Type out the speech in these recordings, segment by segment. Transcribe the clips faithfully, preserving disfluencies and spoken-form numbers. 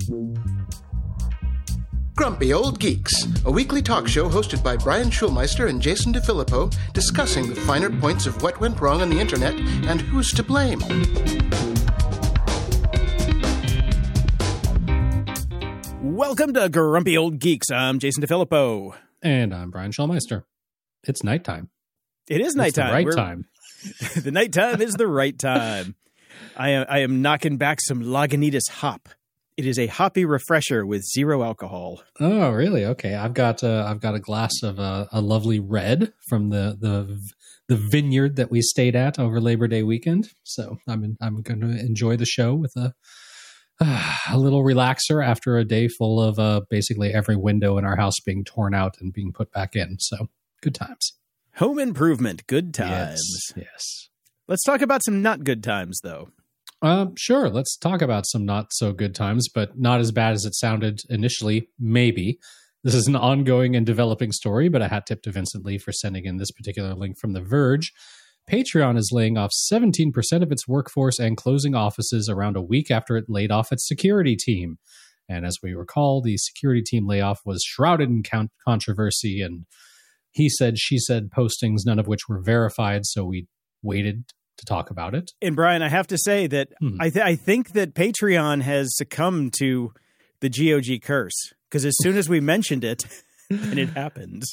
Grumpy Old Geeks, a weekly talk show hosted by Brian Schulmeister and Jason DeFilippo, discussing the finer points of what went wrong on the internet and who's to blame. Welcome to Grumpy Old Geeks. I'm Jason DeFilippo. And I'm Brian Schulmeister. It's nighttime. It is nighttime. It's the right We're, time. The nighttime is the right time. I am, I am knocking back some Lagunitas hop. It is a hoppy refresher with zero alcohol. Oh, really? Okay. I've got uh, I've got a glass of uh, a lovely red from the, the the vineyard that we stayed at over Labor Day weekend. So I'm in, I'm going to enjoy the show with a uh, a little relaxer after a day full of uh, basically every window in our house being torn out and being put back in. So good times. Home improvement. Good times. Yes. Yes. Let's talk about some not good times, though. Um, sure. Let's talk about some not so good times, but not as bad as it sounded initially. Maybe. This is an ongoing and developing story, but a hat tip to Vincent Lee for sending in this particular link from The Verge. Patreon is laying off seventeen percent of its workforce and closing offices around a week after it laid off its security team. And as we recall, the security team layoff was shrouded in count- controversy and he said, she said postings, none of which were verified. So we waited to talk about it. And Brian, I have to say that hmm. I, th- I think that Patreon has succumbed to the G O G curse, because as soon as we mentioned it, and it happens.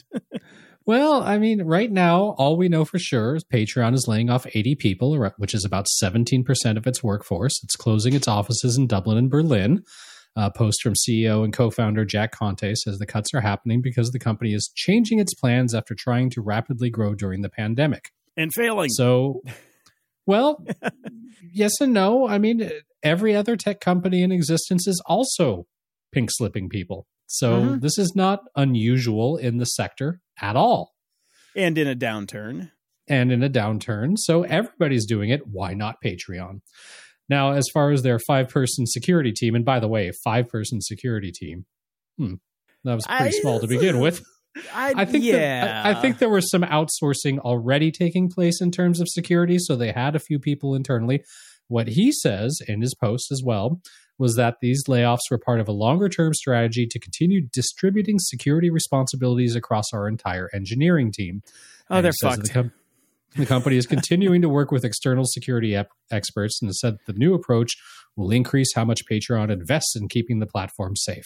Well, I mean, right now, all we know for sure is Patreon is laying off eighty people, which is about seventeen percent of its workforce. It's closing its offices in Dublin and Berlin. A post from C E O and co-founder Jack Conte says the cuts are happening because the company is changing its plans after trying to rapidly grow during the pandemic. And failing. So... Well, yes and no. I mean, every other tech company in existence is also pink slipping people. So mm-hmm. This is not unusual in the sector at all. And in a downturn. And in a downturn. So everybody's doing it. Why not Patreon? Now, as far as their five-person security team, and by the way, five-person security team, hmm, that was pretty I, small to begin with. I, I think yeah. that, I, I think there was some outsourcing already taking place in terms of security, so they had a few people internally. What he says in his post as well was that these layoffs were part of a longer-term strategy to continue distributing security responsibilities across our entire engineering team. Oh, and they're fucked. The, com- the company is continuing to work with external security ep- experts and said the new approach will increase how much Patreon invests in keeping the platform safe.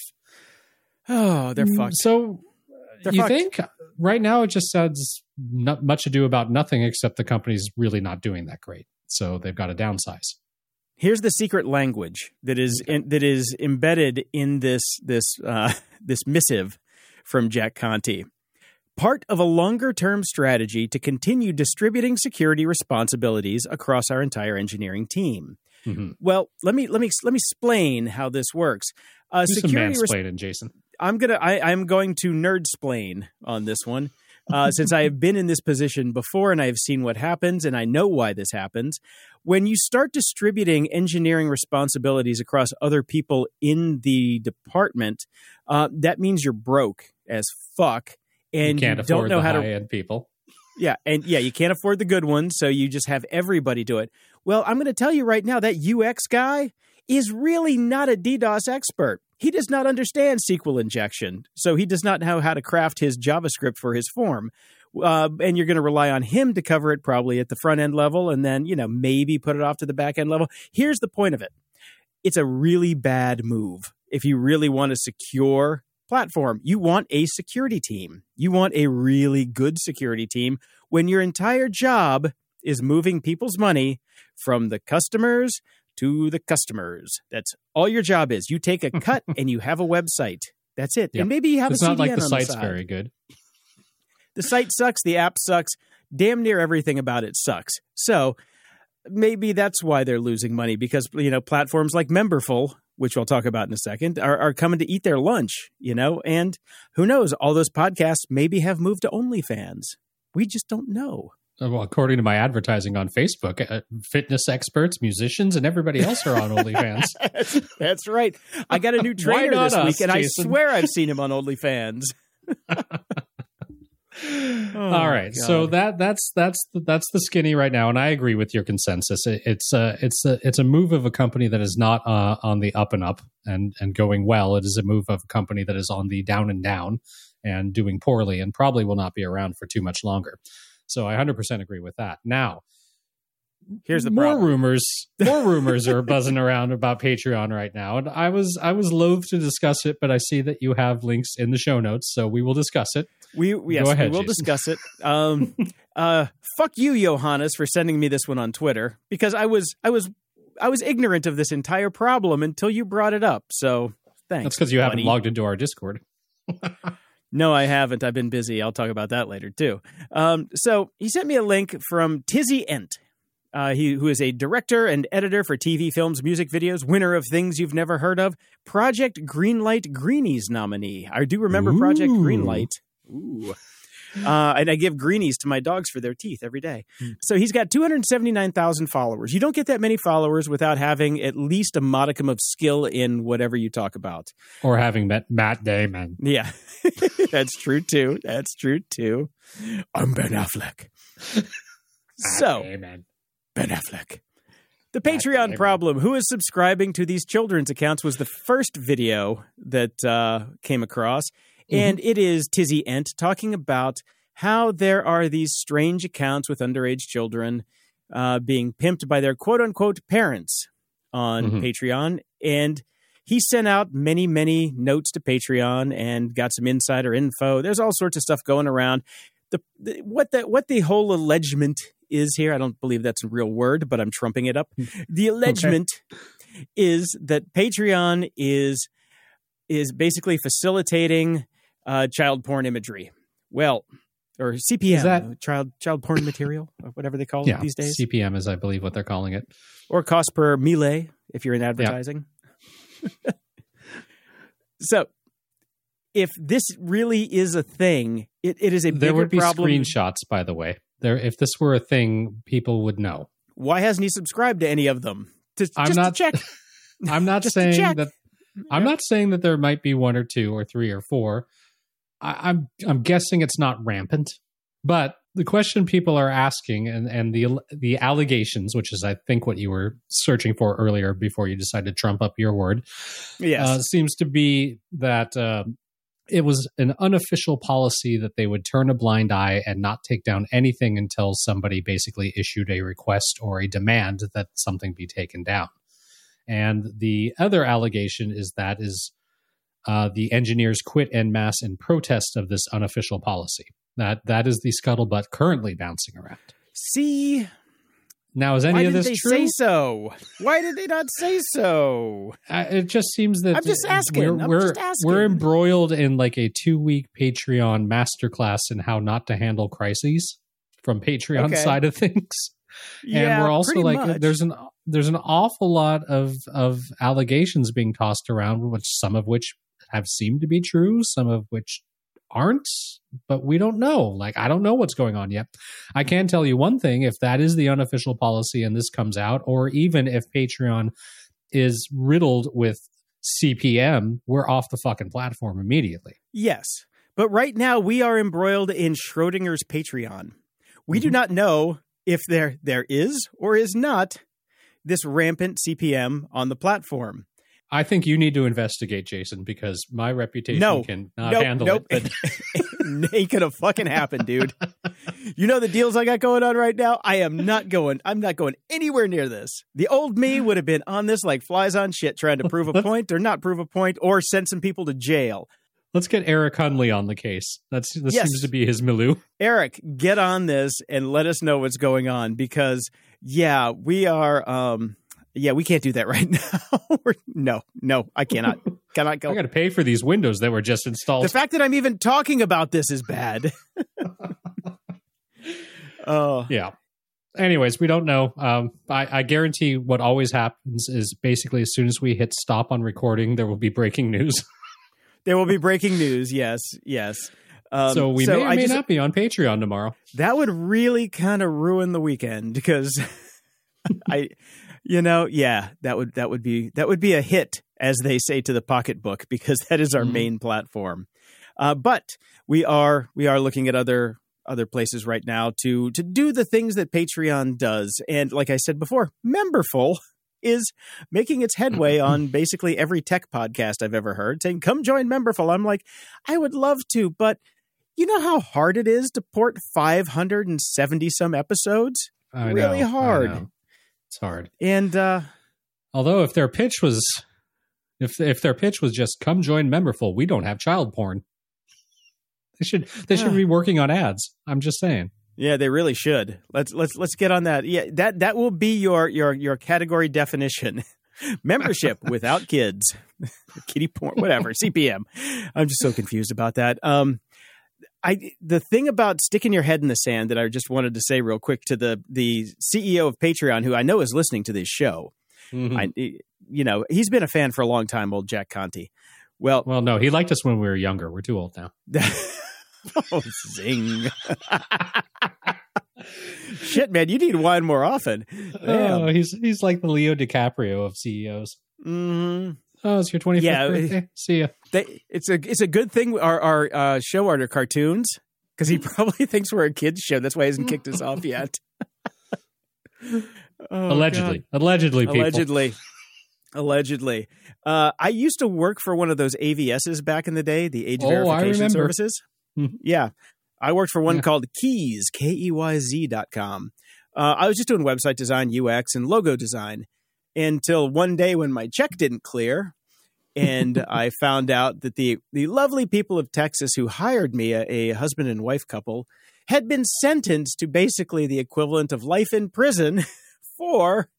Oh, they're fucked. So... They're you fucked. think? Right now, it just sounds not much ado about nothing, except the company's really not doing that great. So they've got to downsize. Here's the secret language that is in, that is embedded in this this uh, this missive from Jack Conte. Part of a longer-term strategy to continue distributing security responsibilities across our entire engineering team. Mm-hmm. Well, let me let me let me explain how this works. Uh, Do security some mansplaining, res- Jason. I'm gonna. I, I'm going to nerdsplain on this one, uh, since I have been in this position before and I have seen what happens and I know why this happens. When you start distributing engineering responsibilities across other people in the department, uh, that means you're broke as fuck and you, can't you afford don't know the how to high-end people. Yeah, and yeah, you can't afford the good ones, so you just have everybody do it. Well, I'm going to tell you right now that U X guy is really not a DDoS expert. He does not understand S Q L injection, so he does not know how to craft his JavaScript for his form. Uh, and you're going to rely on him to cover it probably at the front end level and then, you know, maybe put it off to the back end level. Here's the point of it. It's a really bad move. If you really want a secure platform, you want a security team. You want a really good security team when your entire job is moving people's money from the customers to the customers. That's all your job is. You take a cut and you have a website. That's it. Yep. And maybe you have it's a C D N not like the on site's the side. very good. The site sucks. The app sucks. Damn near everything about it sucks. So maybe that's why they're losing money, because, you know, platforms like Memberful, which I'll talk about in a second, are, are coming to eat their lunch, you know, and who knows, all those podcasts maybe have moved to OnlyFans. We just don't know. Well, according to my advertising on Facebook, uh, fitness experts, musicians, and everybody else are on OnlyFans. that's, that's right. I got a new trainer this us, week, and Jason? I swear I've seen him on OnlyFans. Oh, All right, God. so that that's that's the, that's the skinny right now, and I agree with your consensus. It, it's a it's a it's a move of a company that is not uh, on the up and up and and going well. It is a move of a company that is on the down and down and doing poorly, and probably will not be around for too much longer. So I one hundred percent agree with that. Now, here's the more problem. rumors. More rumors are buzzing around about Patreon right now, and I was I was loath to discuss it, but I see that you have links in the show notes, so we will discuss it. We yes, Go ahead, we will Jason. discuss it. Um, uh, fuck you, Johannes, for sending me this one on Twitter because I was I was I was ignorant of this entire problem until you brought it up. So thanks. That's because you haven't buddy. logged into our Discord. No, I haven't. I've been busy. I'll talk about that later too. Um, so he sent me a link from Tizzy Ent. Uh, he who is a director and editor for T V, films, music videos, winner of Things You've Never Heard of, Project Greenlight Greenies nominee. I do remember Ooh. Project Greenlight. Ooh. Uh, and I give greenies to my dogs for their teeth every day. Mm. So he's got two hundred seventy-nine thousand followers. You don't get that many followers without having at least a modicum of skill in whatever you talk about. Or having met Matt Damon. Yeah, that's true too. That's true too. I'm Ben Affleck. So, Damon. Ben Affleck. The Patreon problem. Who is subscribing to these children's accounts was the first video that uh, came across. And it is Tizzy Ent talking about how there are these strange accounts with underage children uh, being pimped by their quote-unquote parents on Mhm. Patreon. And he sent out many, many notes to Patreon and got some insider info. There's all sorts of stuff going around. The, the what the what the whole allegement is here, I don't believe that's a real word, but I'm trumping it up. The allegement okay. is that Patreon is is basically facilitating Uh, child porn imagery. Well, or C P M, Is that, uh, child child porn material, or whatever they call yeah, it these days. C P M is, I believe, what they're calling it. Or cost per mille, if you're in advertising. Yeah. So, if this really is a thing, it, it is a bigger There would be problem. screenshots, by the way. There, if this were a thing, people would know. Why hasn't he subscribed to any of them? To, I'm just not, to check. I'm not Just to saying check. that. I'm not saying that there might be one or two or three or four. I, I'm I'm guessing it's not rampant, but the question people are asking and, and the the allegations, which is I think what you were searching for earlier before you decided to trump up your word, Yes. uh, seems to be that uh, it was an unofficial policy that they would turn a blind eye and not take down anything until somebody basically issued a request or a demand that something be taken down. And the other allegation is that is uh, the engineers quit en masse in protest of this unofficial policy. That that is the scuttlebutt currently bouncing around. See, Now, is any why of didn't this they true? say so? Why did they not say so? Uh, it just seems that I'm just asking. We're, I'm we're, just asking. we're embroiled in like a two-week Patreon masterclass in how not to handle crises from Patreon Okay. side of things. Yeah, And we're also pretty like, much. there's an there's an awful lot of of allegations being tossed around, which some of which have seemed to be true, some of which aren't, but we don't know. Like, I don't know what's going on yet. I can tell you one thing: if that is the unofficial policy and this comes out, or even if Patreon is riddled with C P M, we're off the fucking platform immediately. Yes. But right now we are embroiled in Schrodinger's Patreon. We Mm-hmm. do not know if there there is or is not this rampant C P M on the platform. I think you need to investigate, Jason, because my reputation No. cannot nope, handle nope. it. But Ain't gonna fucking happen, dude. You know the deals I got going on right now? I am not going, I'm not going anywhere near this. The old me would have been on this like flies on shit, trying to prove a point or not prove a point or send some people to jail. let's get Eric Hunley on the case. That's This Yes. seems to be his milieu. Eric, get on this and let us know what's going on because, yeah, we are, um, yeah, we can't do that right now. We're, no, no, I cannot. Cannot go. I got to pay for these windows that were just installed. The fact that I'm even talking about this is bad. Oh, Yeah. Anyways, we don't know. Um, I, I guarantee what always happens is basically as soon as we hit stop on recording, there will be breaking news. there will be breaking news. Yes, yes. Um, so we may or I may just- not be on Patreon tomorrow. That would really kind of ruin the weekend because I, you know, yeah, that would that would be that would be a hit, as they say, to the pocketbook because that is our Mhm. main platform. Uh, but we are we are looking at other other places right now to to do the things that Patreon does. And like I said before, Memberful is making its headway on basically every tech podcast I've ever heard, saying, come join Memberful. I'm like, I would love to, but you know how hard it is to port five hundred seventy some episodes? I really know, hard. I know. It's hard. And uh, although if their pitch was, if if their pitch was just come join Memberful, we don't have child porn. They should they should be working on ads. I'm just saying. Yeah, they really should. Let's let's let's get on that. Yeah, that that will be your your your category definition. Membership without kids, kitty porn, whatever. C P M. I'm just so confused about that. Um, I the thing about sticking your head in the sand that I just wanted to say real quick to the the C E O of Patreon, who I know is listening to this show. Mm-hmm. I, you know, he's been a fan for a long time, old Jack Conte. Well, well, no, he liked us when we were younger. We're too old now. Oh, zing. Shit, man, you need wine more often. Damn. Oh, he's he's like the Leo DiCaprio of C E Os. Mm-hmm. Oh, it's your twenty-fifth yeah, birthday. See ya. They, it's a it's a good thing our our uh, show art are cartoons, because he probably thinks we're a kids show. That's why he hasn't kicked us off yet. Oh, allegedly, God. allegedly, people. allegedly, allegedly. Uh, I used to work for one of those A V Ss back in the day, the age oh, verification services. Mm-hmm. Yeah. I worked for one yeah. called Keys, K E Y Z dot com. Uh, I was just doing website design, U X, and logo design until one day when my check didn't clear, and I found out that the the lovely people of Texas who hired me, a, a husband and wife couple, had been sentenced to basically the equivalent of life in prison for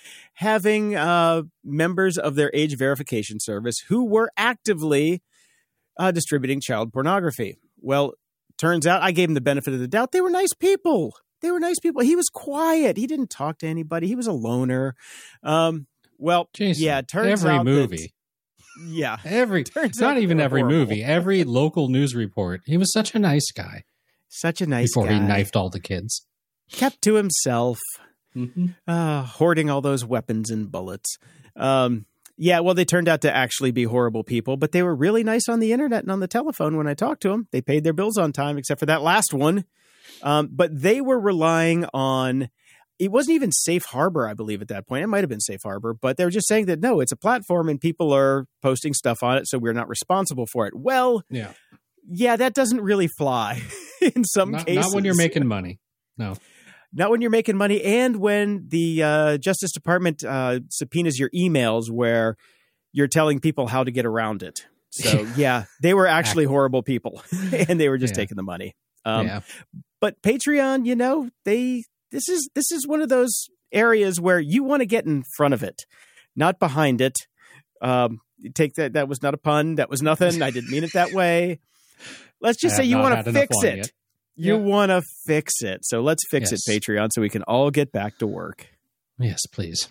having uh, members of their age verification service who were actively uh, distributing child pornography. Well, turns out I gave him the benefit of the doubt. They were nice people. They were nice people. He was quiet. He didn't talk to anybody. He was a loner. Um, well, Jason, yeah, it turns every out movie. That, yeah. Every, turns not even every horrible. movie, every local news report. He was such a nice guy. Such a nice before guy. Before he knifed all the kids. Kept to himself, mm-hmm. uh, hoarding all those weapons and bullets. Um, Yeah, well, they turned out to actually be horrible people, but they were really nice on the internet and on the telephone when I talked to them. They paid their bills on time, except for that last one. Um, but they were relying on, it wasn't even Safe Harbor, I believe, at that point. It might have been Safe Harbor, but they were just saying that, no, it's a platform and people are posting stuff on it, so we're not responsible for it. Well, yeah, yeah, that doesn't really fly in some not, cases. Not when you're making money. No. Not when you're making money, and when the uh, Justice Department uh, subpoenas your emails where you're telling people how to get around it. So, yeah, they were actually horrible people, and they were just yeah. taking the money. Um, yeah. But Patreon, you know, they this is this is one of those areas where you want to get in front of it, not behind it. Um, take that. That was not a pun. That was nothing. I didn't mean it that way. Let's just say you want to fix it. Yet. You yeah. want to fix it. So let's fix yes. it, Patreon, so we can all get back to work. Yes, please.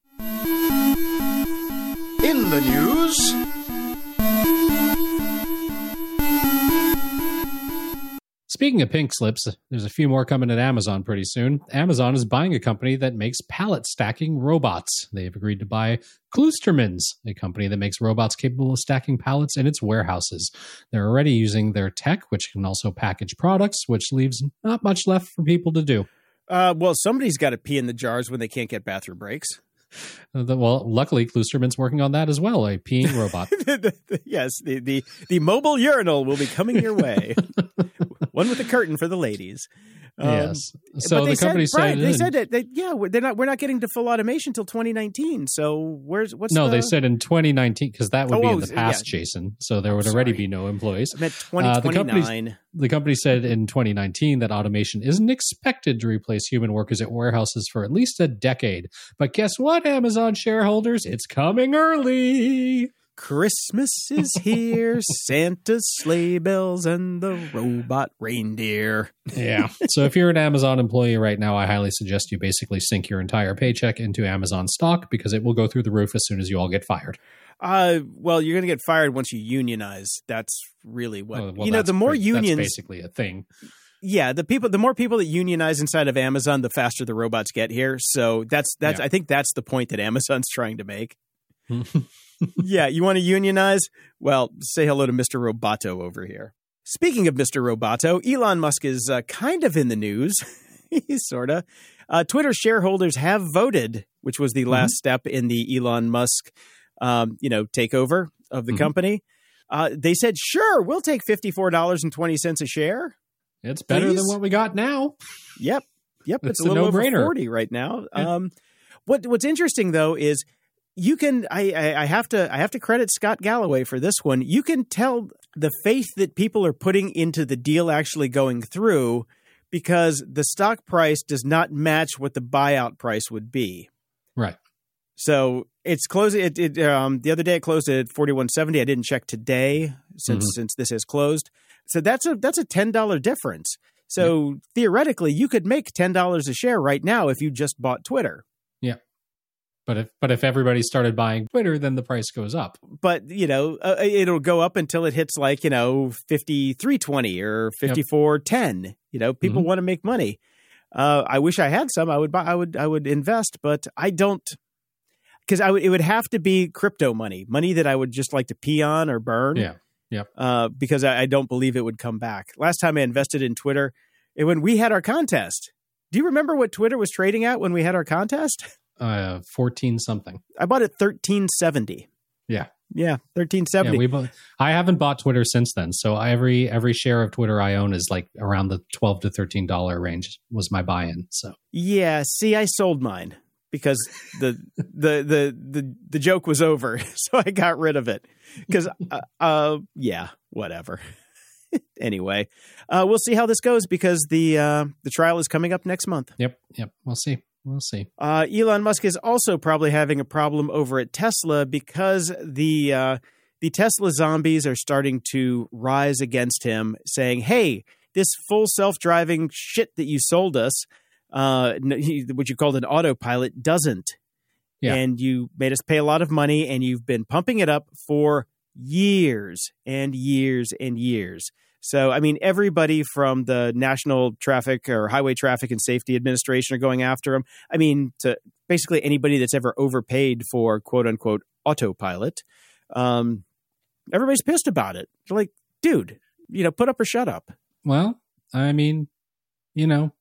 In the news... Speaking of pink slips, there's a few more coming at Amazon pretty soon. Amazon is buying a company that makes pallet stacking robots. They've agreed to buy Kloostermans, a company that makes robots capable of stacking pallets in its warehouses. They're already using their tech, which can also package products, which leaves not much left for people to do. Uh, well, somebody's got to pee in the jars when they can't get bathroom breaks. Uh, the, well, luckily, Kloosterman's working on that as well, a peeing robot. Yes, the, the, the mobile urinal will be coming your way. One with a curtain for the ladies. Um, yes. So the company said, said, Brian, they said that, that yeah, they're not. We're not getting to full automation until twenty nineteen. So where's what's no? The... They said in twenty nineteen because that would oh, be oh, in the past, yeah. Jason. So there would oh, already sorry. be no employees. I meant twenty twenty-nine. Uh, the, the company said in twenty nineteen that automation isn't expected to replace human workers at warehouses for at least a decade. But guess what, Amazon shareholders? It's coming early. Christmas is here, Santa's sleigh bells, and the robot reindeer. Yeah. So if you're an Amazon employee right now, I highly suggest you basically sink your entire paycheck into Amazon stock because it will go through the roof as soon as you all get fired. Uh, well, you're going to get fired once you unionize. That's really what, well, well, you know, the more pretty, unions. That's basically a thing. Yeah, the people, the more people that unionize inside of Amazon, the faster the robots get here. So that's, that's, yeah. I think that's the point that Amazon's trying to make. Yeah, you want to unionize? Well, say hello to Mister Roboto over here. Speaking of Mister Roboto, Elon Musk is uh, kind of in the news. He's sort of. Uh, Twitter shareholders have voted, which was the last mm-hmm. step in the Elon Musk, um, you know, takeover of the mm-hmm. company. Uh, they said, sure, we'll take fifty-four dollars and twenty cents a share. It's better Please. than what we got now. Yep. Yep. It's, it's a little a no-brainer. over forty right now. Yeah. Um, what What's interesting, though, is you can I, I, I have to I have to credit Scott Galloway for this one. You can tell the faith that people are putting into the deal actually going through because the stock price does not match what the buyout price would be. Right. So it's closing. It, it um, the other day it closed at forty-one seventy. I didn't check today since mm-hmm. since this has closed. So that's a that's a ten dollars difference. So yep. theoretically, you could make ten dollars a share right now if you just bought Twitter. Yeah. But if but if everybody started buying Twitter, then the price goes up. But, you know, uh, it'll go up until it hits like, you know, fifty-three twenty or fifty-four ten. Yep. You know, people mm-hmm. want to make money. Uh, I wish I had some. I would buy. I would. I would invest, but I don't. Because I would. It would have to be crypto money, money that I would just like to pee on or burn. Yeah. Yep. Uh, because I, I don't believe it would come back. Last time I invested in Twitter, it, when we had our contest. Do you remember what Twitter was trading at when we had our contest? Uh, fourteen something. I bought it thirteen seventy. Yeah. Yeah, thirteen seventy. Yeah, we both, I haven't bought Twitter since then. So every every share of Twitter I own is like around the twelve to thirteen dollars range was my buy-in. So yeah, see, I sold mine because the the the the the joke was over, so I got rid of it. Because uh, uh, yeah, whatever. Anyway, uh, we'll see how this goes because the uh, the trial is coming up next month. Yep, yep. We'll see. We'll see. Uh, Elon Musk is also probably having a problem over at Tesla because the uh, the Tesla zombies are starting to rise against him, saying, "Hey, this full self-driving shit that you sold us, uh, what you called an autopilot, doesn't. Yeah. And you made us pay a lot of money, and you've been pumping it up for years and years and years." So, I mean, everybody from the National Traffic or Highway Traffic and Safety Administration are going after him. I mean, to basically anybody that's ever overpaid for quote unquote autopilot. Um, everybody's pissed about it. They're like, dude, you know, put up or shut up. Well, I mean, you know.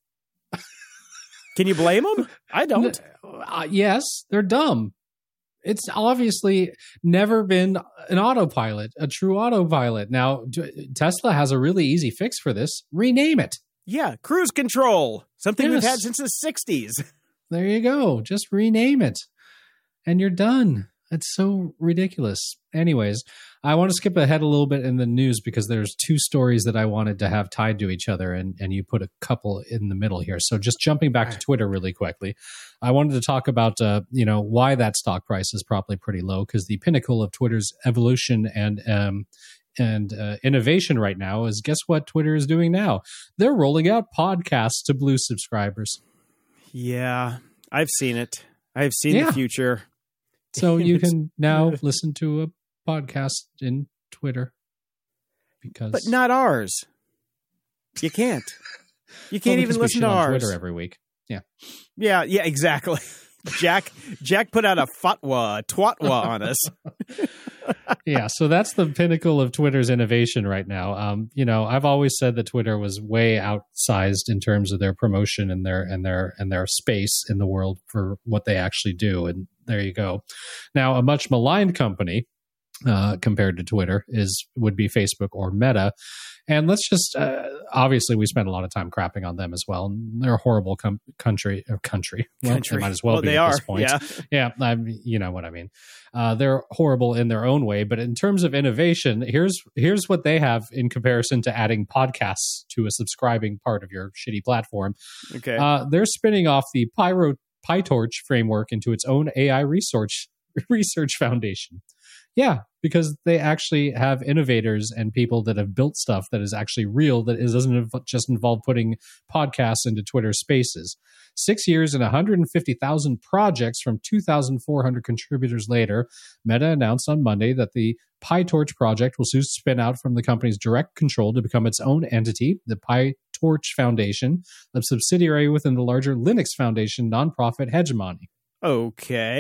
Can you blame them? I don't. Uh, yes, they're dumb. It's obviously never been an autopilot, a true autopilot. Now, Tesla has a really easy fix for this. Rename it. Yeah, cruise control. Something yes. we've had since the sixties. There you go. Just rename it. And you're done. It's so ridiculous. Anyways, I want to skip ahead a little bit in the news because there's two stories that I wanted to have tied to each other, and, and you put a couple in the middle here. So just jumping back to Twitter really quickly, I wanted to talk about uh, you know why that stock price is probably pretty low, because the pinnacle of Twitter's evolution and um, and uh, innovation right now is, guess what Twitter is doing now? They're rolling out podcasts to Blue subscribers. Yeah, I've seen it. I've seen yeah. the future. So you can now listen to a podcast in Twitter, because, but not ours. You can't. You can't well, even listen to on ours. Twitter every week. Yeah, yeah, yeah. Exactly. Jack, Jack put out a fatwa, a twatwa on us. Yeah, so that's the pinnacle of Twitter's innovation right now. Um, you know, I've always said that Twitter was way outsized in terms of their promotion and their and their and their space in the world for what they actually do, and there you go. Now, a much maligned company uh, compared to Twitter is would be Facebook or Meta. And let's just, uh, obviously, we spend a lot of time crapping on them as well. They're a horrible com- country. Or country. Well, country. They might as well, well be they at are. this point. Yeah, yeah I'm, you know what I mean. Uh, they're horrible in their own way. But in terms of innovation, here's here's what they have in comparison to adding podcasts to a subscribing part of your shitty platform. Okay. Uh, they're spinning off the Pyro, PyTorch framework into its own A I research research foundation. Yeah, because they actually have innovators and people that have built stuff that is actually real, that is, doesn't just involve putting podcasts into Twitter Spaces. Six years and one hundred fifty thousand projects from two thousand four hundred contributors later, Meta announced on Monday that the PyTorch project will soon spin out from the company's direct control to become its own entity, the PyTorch Foundation, a subsidiary within the larger Linux Foundation nonprofit hegemony. Okay.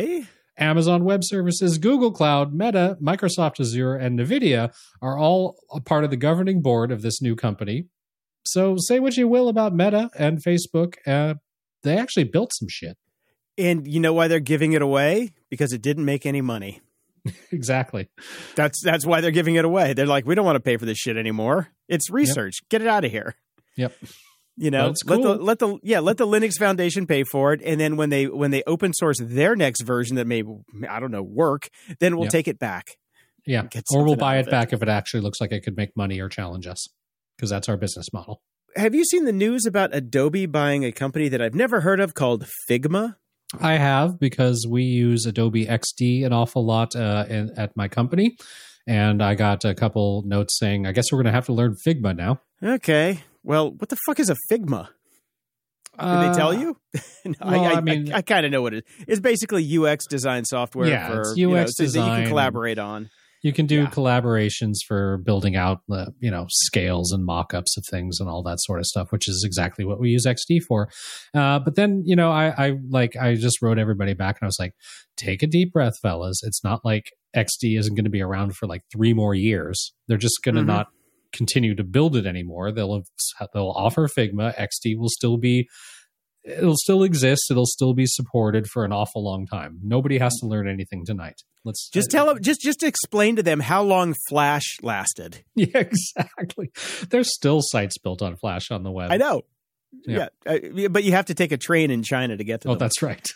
Amazon Web Services, Google Cloud, Meta, Microsoft Azure, and NVIDIA are all a part of the governing board of this new company. So say what you will about Meta and Facebook. Uh, they actually built some shit. And you know why they're giving it away? Because it didn't make any money. Exactly. That's that's why they're giving it away. They're like, we don't want to pay for this shit anymore. It's research. Yep. Get it out of here. Yep. You know, cool. let the let the yeah let the Linux Foundation pay for it, and then when they when they open source their next version that may I don't know work, then we'll yep. take it back. Yeah, or we'll buy it, it back if it actually looks like it could make money or challenge us, because that's our business model. Have you seen the news about Adobe buying a company that I've never heard of called Figma? I have, because we use Adobe X D an awful lot uh, in, at my company. And I got a couple notes saying, I guess we're going to have to learn Figma now. Okay. Well, what the fuck is a Figma? Did uh, they tell you? no, well, I, I, I mean, I, I kind of know what it is. It's basically U X design software yeah, for it's you U X know, so design. that you can collaborate on. You can do yeah. collaborations for building out, uh, you know, scales and mock-ups of things and all that sort of stuff, which is exactly what we use X D for. Uh, but then, you know, I, I like I just wrote everybody back and I was like, take a deep breath, fellas. It's not like X D isn't going to be around for like three more years. They're just going to mm-hmm. not continue to build it anymore. They'll have, they'll offer Figma. X D will still be. It'll still exist. It'll still be supported for an awful long time. Nobody has to learn anything tonight. Let's just uh, tell them. Just just explain to them how long Flash lasted. Yeah, exactly. There's still sites built on Flash on the web. I know. Yeah, yeah. Uh, but you have to take a train in China to get to oh, them. Oh, that's right.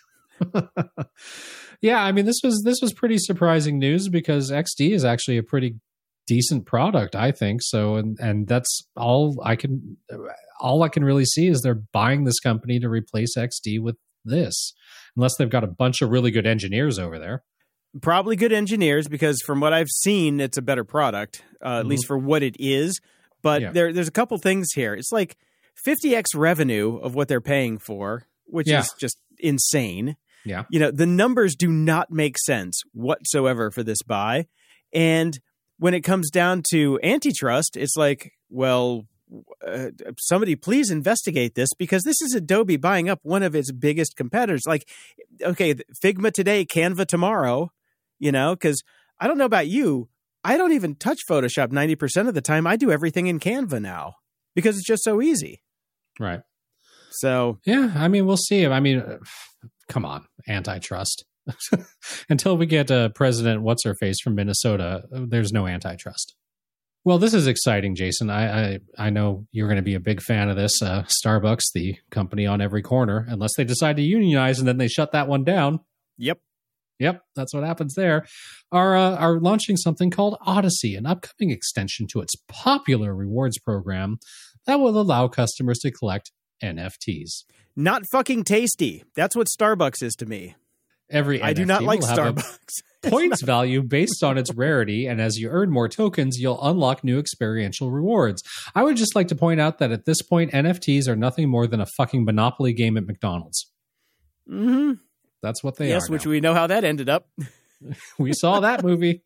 Yeah, I mean this was this was pretty surprising news, because X D is actually a pretty decent product, I think. So, and and that's all I can. All I can really see is they're buying this company to replace X D with this, unless they've got a bunch of really good engineers over there. Probably good engineers, because from what I've seen, it's a better product, uh, mm-hmm. at least for what it is. But yeah. there, there's a couple things here. It's like fifty x revenue of what they're paying for, which yeah. is just insane. Yeah, you know, the numbers do not make sense whatsoever for this buy. And when it comes down to antitrust, it's like, well, Uh, somebody please investigate this, because this is Adobe buying up one of its biggest competitors. Like, okay, Figma today, Canva tomorrow, you know, because I don't know about you. I don't even touch Photoshop ninety percent of the time. I do everything in Canva now because it's just so easy. Right. So, yeah, I mean, we'll see. I mean, come on, antitrust. Until we get uh, President What's-Her-Face from Minnesota, there's no antitrust. Well, this is exciting, Jason. I I, I know you're going to be a big fan of this. Uh, Starbucks, the company on every corner, unless they decide to unionize and then they shut that one down. Yep. Yep, that's what happens there. Are uh, are launching something called Odyssey, an upcoming extension to its popular rewards program that will allow customers to collect N F Ts. Not fucking tasty. That's what Starbucks is to me. Every I N F T do not like will have Starbucks. Points value based on its rarity, and as you earn more tokens, you'll unlock new experiential rewards. I would just like to point out that at this point, N F Ts are nothing more than a fucking Monopoly game at McDonald's. Mm-hmm. That's what they yes, are. Yes, which we know how that ended up. We saw that movie.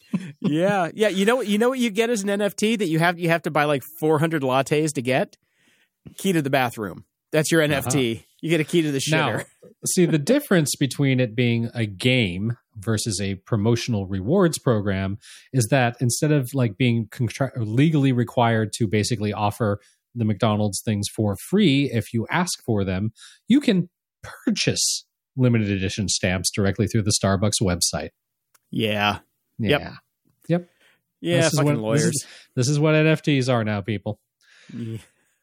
yeah, yeah. You know what? You know what you get as an N F T that you have. You have to buy like four hundred lattes to get. Key to the bathroom. That's your N F T. Uh-huh. You get a key to the shitter. Now, see, the difference between it being a game versus a promotional rewards program is that instead of like being contra- legally required to basically offer the McDonald's things for free, if you ask for them, you can purchase limited edition stamps directly through the Starbucks website. Yeah. Yeah. Yep. Yep. Yeah, this fucking is what, lawyers. This is, this is what N F Ts are now, people. Yeah.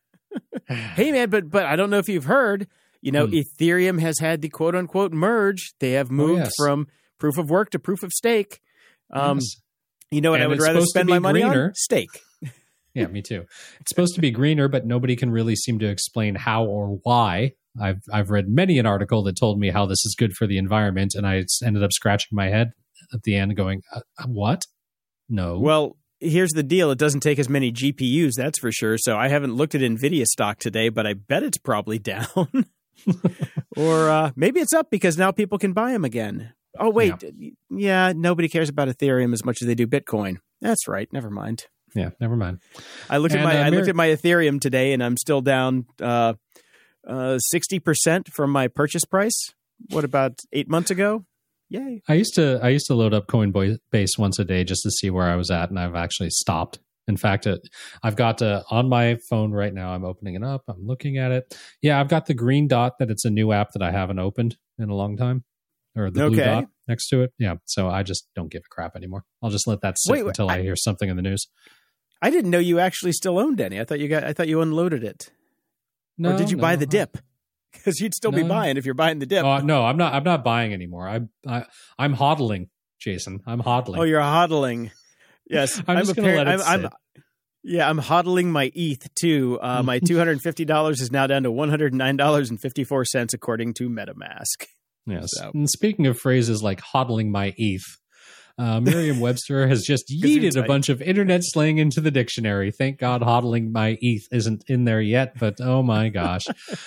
Hey, man, but but I don't know if you've heard, you know, hmm. Ethereum has had the quote unquote merge. They have moved oh, yes. from proof of work to proof of stake. Um, yes. You know what? And I would rather spend my money greener. on? Stake. Yeah, me too. It's supposed to be greener, but nobody can really seem to explain how or why. I've I've read many an article that told me how this is good for the environment, and I ended up scratching my head at the end going, uh, what? No. Well, here's the deal. It doesn't take as many G P Us, that's for sure. So I haven't looked at NVIDIA stock today, but I bet it's probably down. Or uh, maybe it's up because now people can buy them again. Oh, wait. Yeah. yeah, nobody cares about Ethereum as much as they do Bitcoin. That's right. Never mind. Yeah, never mind. I looked and, at my uh, I looked at my Ethereum today, and I'm still down uh, uh, sixty percent from my purchase price. What, about eight months ago? Yay. I used to I used to load up Coinbase once a day just to see where I was at, and I've actually stopped. In fact, it, I've got uh, on my phone right now. I'm opening it up. I'm looking at it. Yeah, I've got the green dot that it's a new app that I haven't opened in a long time, or the blue Okay. dot next to it. Yeah, so I just don't give a crap anymore. I'll just let that sit Wait, wait, until I, I- hear something in the news. I didn't know you actually still owned any. I thought you got. I thought you unloaded it. No, or did you no, buy the I- dip? Because you'd still be No. buying if you're buying the dip. Oh, no, I'm not. I'm not buying anymore. I, I I'm hodling, Jason. I'm hodling. Oh, you're hodling. Yes, I'm just a gonna par- let it I'm, sit. I'm, yeah, I'm hodling my E T H too. Uh, my two hundred fifty dollars is now down to one hundred nine dollars and fifty-four cents, according to MetaMask. Yes. So. And speaking of phrases like hodling my E T H, uh, Merriam-Webster has just you're yeeted a tight. bunch of internet slang into the dictionary. Thank God hodling my E T H isn't in there yet, but oh my gosh.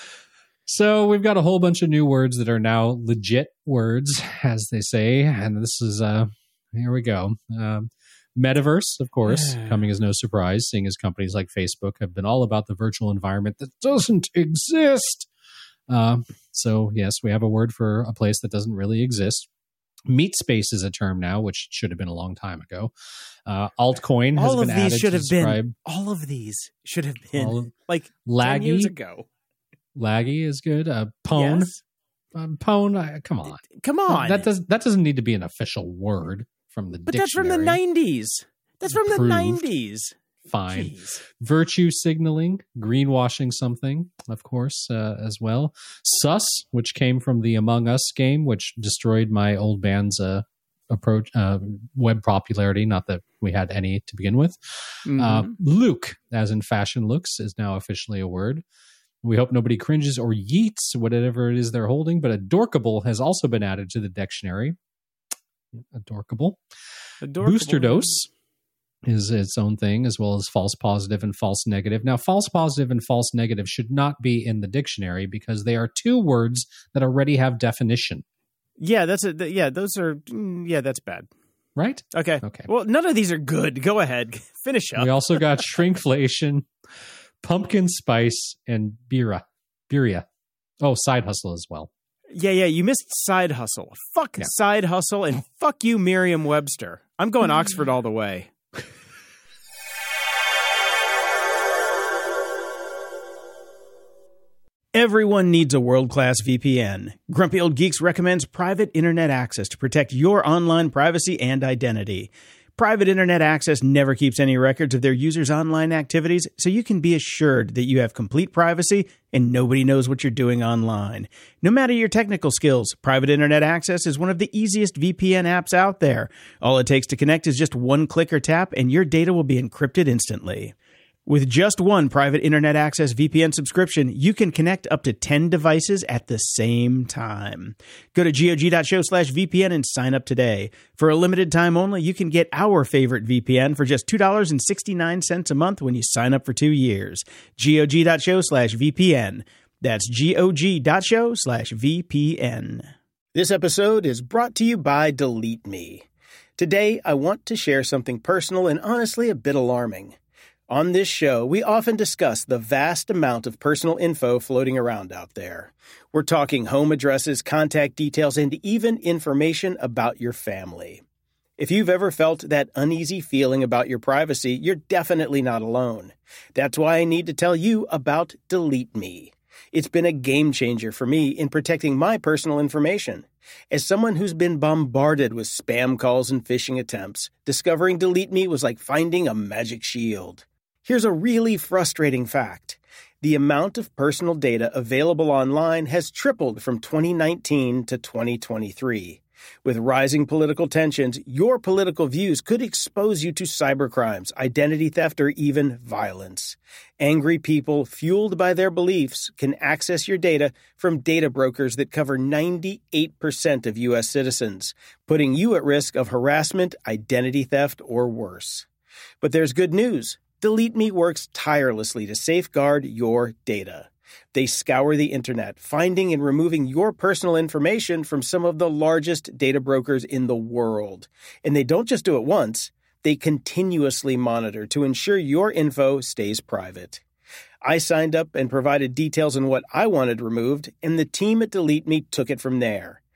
So we've got a whole bunch of new words that are now legit words, as they say. And this is, uh, here we go. Um, Metaverse, of course, Yeah. coming as no surprise, seeing as companies like Facebook have been all about the virtual environment that doesn't exist. Uh, so, yes, we have a word for a place that doesn't really exist. Meat space is a term now, which should have been a long time ago. Uh, altcoin has All been of these added should to have been. describe All of these should have been all of- like ten years laggy. ago. Laggy is good. Uh, pwn, Yes? um, pwn. Uh, come on, Come on, that does that doesn't need to be an official word from the but dictionary. that's from the nineties. That's from the Approved. nineties. Fine. Jeez. Virtue signaling, greenwashing something, of course, uh, as well. Sus, which came from the Among Us game, which destroyed my old band's uh, approach uh, web popularity. Not that we had any to begin with. Uh, Mhm. Luke, as in fashion looks, is now officially a word. We hope nobody cringes or yeets whatever it is they're holding, but adorkable has also been added to the dictionary. Adorkable. Adorable. Booster dose is its own thing, as well as false positive and false negative. Now, false positive and false negative should not be in the dictionary because they are two words that already have definition, Yeah, that's a. th- Yeah, those are. mm, Yeah, that's bad. right? Okay. Okay. Well, none of these are good. Go ahead. Finish up. We also got shrinkflation, pumpkin spice, and bira. Birria. Oh, side hustle as well. Yeah, yeah, you missed side hustle. Fuck Yeah. side hustle and fuck you, Merriam-Webster. I'm going Oxford all the way. Everyone needs a world-class V P N. Grumpy Old Geeks recommends private internet access to protect your online privacy and identity. Private internet access never keeps any records of their users' online activities, so you can be assured that you have complete privacy and nobody knows what you're doing online. No matter your technical skills, private internet access is one of the easiest V P N apps out there. All it takes to connect is just one click or tap, and your data will be encrypted instantly. With just one private internet access V P N subscription, you can connect up to ten devices at the same time. Go to gog.show slash VPN and sign up today. For a limited time only, you can get our favorite V P N for just two dollars and sixty-nine cents a month when you sign up for two years. gog.show slash VPN. That's gog.show slash VPN. This episode is brought to you by Delete Me. Today, I want to share something personal and honestly a bit alarming. On this show, we often discuss the vast amount of personal info floating around out there. We're talking home addresses, contact details, and even information about your family. If you've ever felt that uneasy feeling about your privacy, you're definitely not alone. That's why I need to tell you about Delete Me. It's been a game changer for me in protecting my personal information. As someone who's been bombarded with spam calls and phishing attempts, discovering Delete Me was like finding a magic shield. Here's a really frustrating fact. The amount of personal data available online has tripled from twenty nineteen to twenty twenty-three. With rising political tensions, your political views could expose you to cybercrimes, identity theft, or even violence. Angry people, fueled by their beliefs, can access your data from data brokers that cover ninety-eight percent of U S citizens, putting you at risk of harassment, identity theft, or worse. But there's good news. Delete Me works tirelessly to safeguard your data. They scour the internet, finding and removing your personal information from some of the largest data brokers in the world. And they don't just do it once, they continuously monitor to ensure your info stays private. I signed up and provided details on what I wanted removed, and the team at Delete Me took it from there.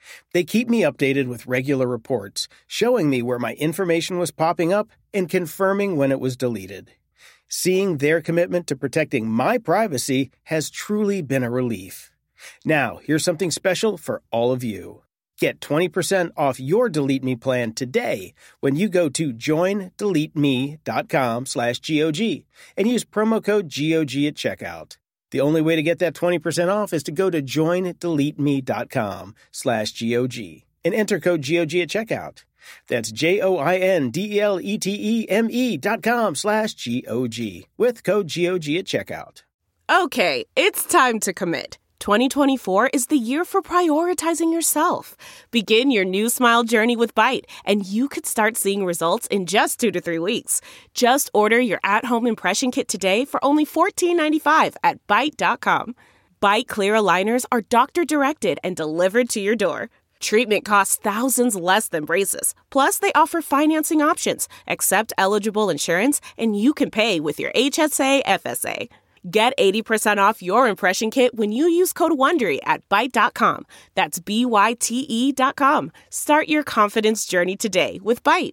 They keep me updated with regular reports, showing me where my information was popping up and confirming when it was deleted. Seeing their commitment to protecting my privacy has truly been a relief. Now, here's something special for all of you. Get twenty percent off your Delete Me plan today when you go to joindeleteme.com slash GOG and use promo code G O G at checkout. The only way to get that twenty percent off is to go to joindeleteme.com slash GOG and enter code G O G at checkout. That's J-O-I-N-D-E-L-E-T-E-M-E dot com slash G-O-G with code G O G at checkout. Okay, it's time to commit. twenty twenty-four is the year for prioritizing yourself. Begin your new smile journey with Byte, and you could start seeing results in just two to three weeks. Just order your at-home impression kit today for only fourteen ninety-five at Byte dot com. Byte Clear aligners are doctor-directed and delivered to your door. Treatment costs thousands less than braces. Plus, they offer financing options, accept eligible insurance, and you can pay with your H S A F S A. Get eighty percent off your impression kit when you use code WONDERY at Byte dot com. That's B Y T E dot com. Start your confidence journey today with Byte.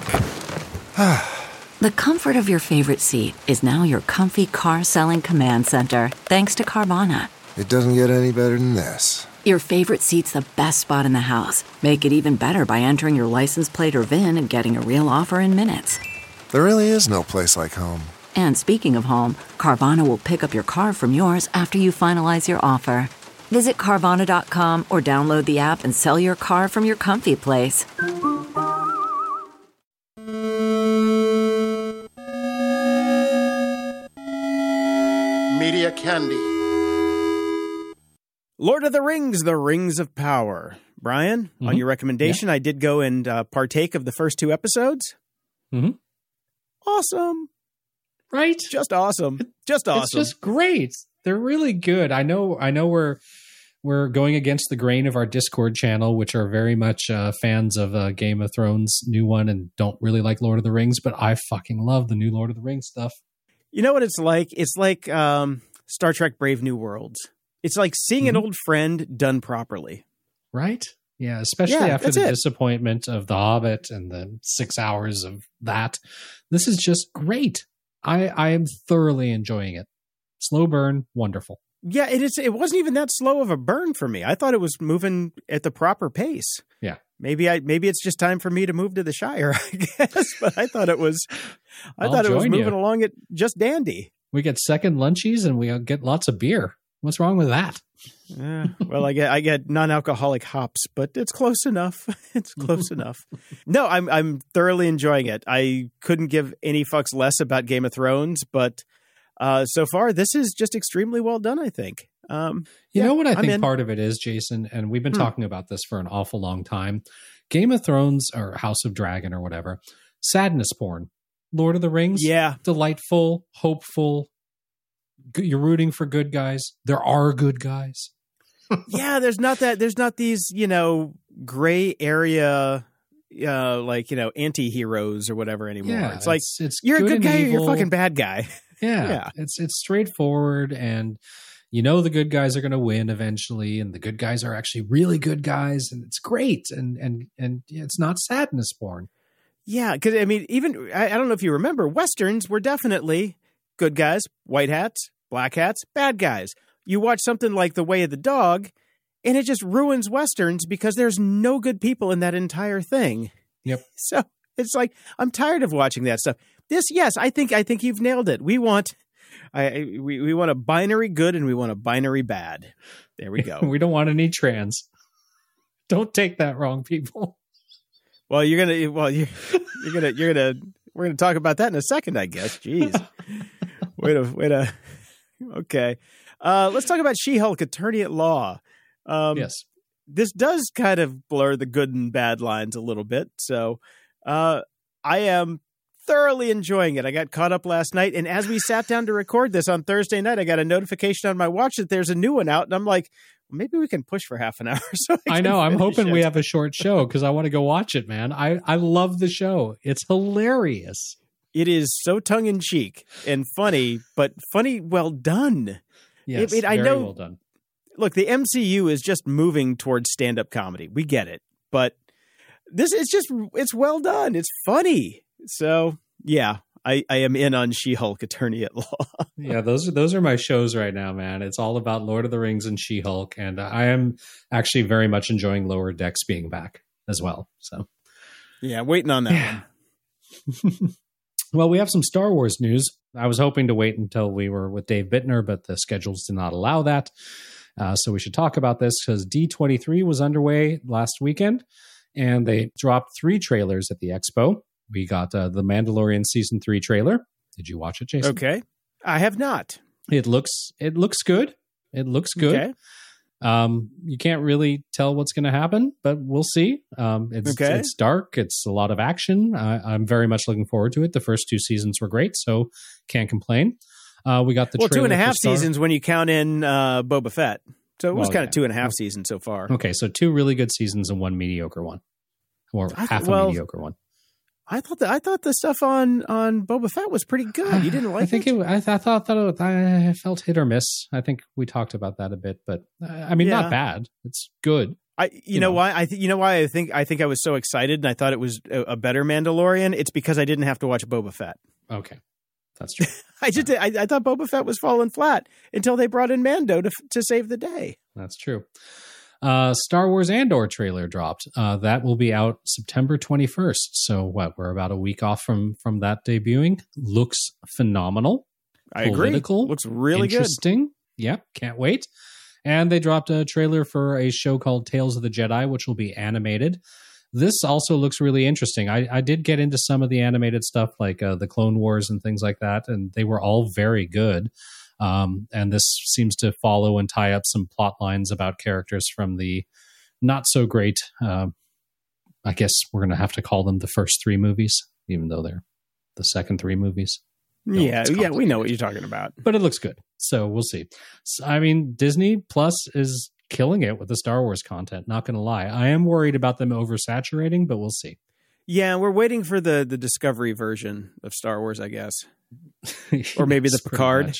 The comfort of your favorite seat is now your comfy car-selling command center, thanks to Carvana. It doesn't get any better than this. Your favorite seat's the best spot in the house. Make it even better by entering your license plate or V I N and getting a real offer in minutes. There really is no place like home. And speaking of home, Carvana will pick up your car from yours after you finalize your offer. Visit Carvana dot com or download the app and sell your car from your comfy place. Media Candy. Lord of the Rings, The Rings of Power. Brian, Mm-hmm. on your recommendation, Yeah. I did go and uh, partake of the first two episodes. Mm-hmm. Awesome. Right? Just awesome. Just awesome. It's just great. They're really good. I know. I know we're we're going against the grain of our Discord channel, which are very much uh, fans of uh, Game of Thrones new one and don't really like Lord of the Rings. But I fucking love the new Lord of the Rings stuff. You know what it's like? It's like um, Star Trek Brave New Worlds. It's like seeing Mm-hmm. an old friend done properly. Right? Yeah, especially Yeah, after that's the it. disappointment of The Hobbit and the six hours of that. This is just great. I, I am thoroughly enjoying it. Slow burn, wonderful. Yeah, it is. It wasn't even that slow of a burn for me. I thought it was moving at the proper pace. Yeah. Maybe I maybe it's just time for me to move to the Shire, I guess. But I thought it was I I'll thought it was join you. moving along at just dandy. We get second lunchies and we get lots of beer. What's wrong with that? Yeah, well, I get I get non-alcoholic hops, but it's close enough. It's close enough. No, I'm I'm thoroughly enjoying it. I couldn't give any fucks less about Game of Thrones, but uh, so far this is just extremely well done, I think. Um, You yeah, know what I I'm think in. part of it is, Jason, and we've been Hmm. talking about this for an awful long time. Game of Thrones or House of Dragon or whatever, sadness porn. Lord of the Rings, Yeah, delightful, hopeful. G- You're rooting for good guys. There are good guys. yeah. There's not that. There's not these, you know, gray area, uh, like you know, anti-heroes or whatever anymore. Yeah, it's like it's you're a good and guy, or you're a evil. fucking bad guy. Yeah, Yeah. it's it's straightforward, and you know the good guys are going to win eventually, and the good guys are actually really good guys, and it's great, and and and it's not sadness porn. Yeah, because I mean, even I, I don't know if you remember, westerns were definitely good guys, white hats, black hats, bad guys. You watch something like The Way of the Dog, and it just ruins westerns because there's no good people in that entire thing. Yep. So it's like I'm tired of watching that stuff. This, yes, I think I think you've nailed it. We want, I I- we we want a binary good and we want a binary bad. There we go. We don't want any trans. Don't take that wrong, people. Well, you're gonna. Well, you you're gonna. You're gonna. We're gonna talk about that in a second, I guess. Jeez. wait a. Wait a. Okay. Uh, let's talk about She-Hulk, Attorney at Law. Um, Yes. This does kind of blur the good and bad lines a little bit. So, uh, I am thoroughly enjoying it. I got caught up last night, and as we sat down to record this on Thursday night, I got a notification on my watch that there's a new one out, and I'm like, maybe we can push for half an hour. So I, I can know. I'm finish hoping it. we have a short show because I want to go watch it, man. I, I love the show. It's hilarious. It is so tongue in cheek and funny, but funny well done. Yes, I mean, I very know- well done. look, the M C U is just moving towards stand-up comedy. We get it. But this is just, it's well done. It's funny. So, yeah, I, I am in on She-Hulk Attorney at Law. Yeah, those are those are my shows right now, man. It's all about Lord of the Rings and She-Hulk, and I am actually very much enjoying Lower Decks being back as well. So, yeah, waiting on that yeah. one. Well, we have some Star Wars news. I was hoping to wait until we were with Dave Bittner, but the schedules did not allow that. Uh, so we should talk about this because D twenty-three was underway last weekend, and they dropped three trailers at the expo. We got uh, the Mandalorian Season three trailer. Did you watch it, Jason? Okay. I have not. It looks it looks good. It looks good. Okay. Um, you can't really tell what's going to happen, but we'll see. Um, it's okay. it's dark. It's a lot of action. I, I'm very much looking forward to it. The first two seasons were great, so can't complain. Uh, we got the well, two and a half Star- seasons when you count in uh, Boba Fett. So it was well, kind yeah. of two and a half seasons so far. Okay, so two really good seasons and one mediocre one, or I, half well, a mediocre one. I thought that I thought the stuff on, on Boba Fett was pretty good. You didn't like I think it? it I, th- I thought that it, I felt hit or miss. I think we talked about that a bit, but uh, I mean, yeah. not bad. It's good. I you, you know, know why I th- you know why I think I think I was so excited and I thought it was a, a better Mandalorian. It's because I didn't have to watch Boba Fett. Okay, that's true. I just I, I thought Boba Fett was falling flat until they brought in Mando to to save the day. That's true. Uh, Star Wars Andor trailer dropped. Uh, that will be out September twenty-first. So what? We're about a week off from from that debuting. Looks phenomenal. I Political, agree. Looks really interesting. good. Yeah, can't wait. And they dropped a trailer for a show called Tales of the Jedi, which will be animated. This also looks really interesting. I, I did get into some of the animated stuff, like uh, the Clone Wars and things like that, and they were all very good. Um, and this seems to follow and tie up some plot lines about characters from the not so great, uh, I guess we're going to have to call them the first three movies, even though they're the second three movies. No, yeah, yeah, we know what you're talking about. But it looks good. So we'll see. So, I mean, Disney Plus is killing it with the Star Wars content, not going to lie. I am worried about them oversaturating, but we'll see. Yeah, we're waiting for the, the Discovery version of Star Wars, I guess. Or maybe Yes, the Picard.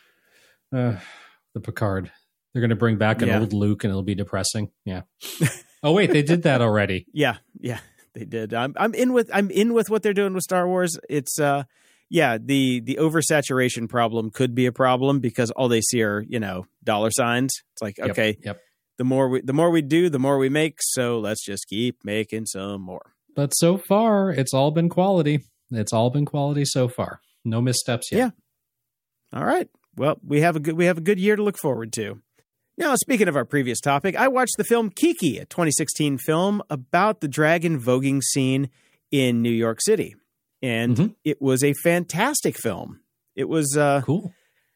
Uh, the Picard. They're going to bring back an yeah. old Luke and it'll be depressing. Yeah. Oh, wait, they did that already. Yeah, yeah, they did. I'm I'm in with I'm in with what they're doing with Star Wars. It's uh yeah, the the oversaturation problem could be a problem because all they see are, you know, dollar signs. It's like, Yep, okay, Yep. the more we the more we do, the more we make, so let's just keep making some more. But so far, it's all been quality. It's all been quality so far. No missteps yet. Yeah. All right. Well, we have a good we have a good year to look forward to. Now, speaking of our previous topic, I watched the film Kiki, a twenty sixteen film about the dragon voguing scene in New York City. And Mhm. it was a fantastic film. It was uh Cool.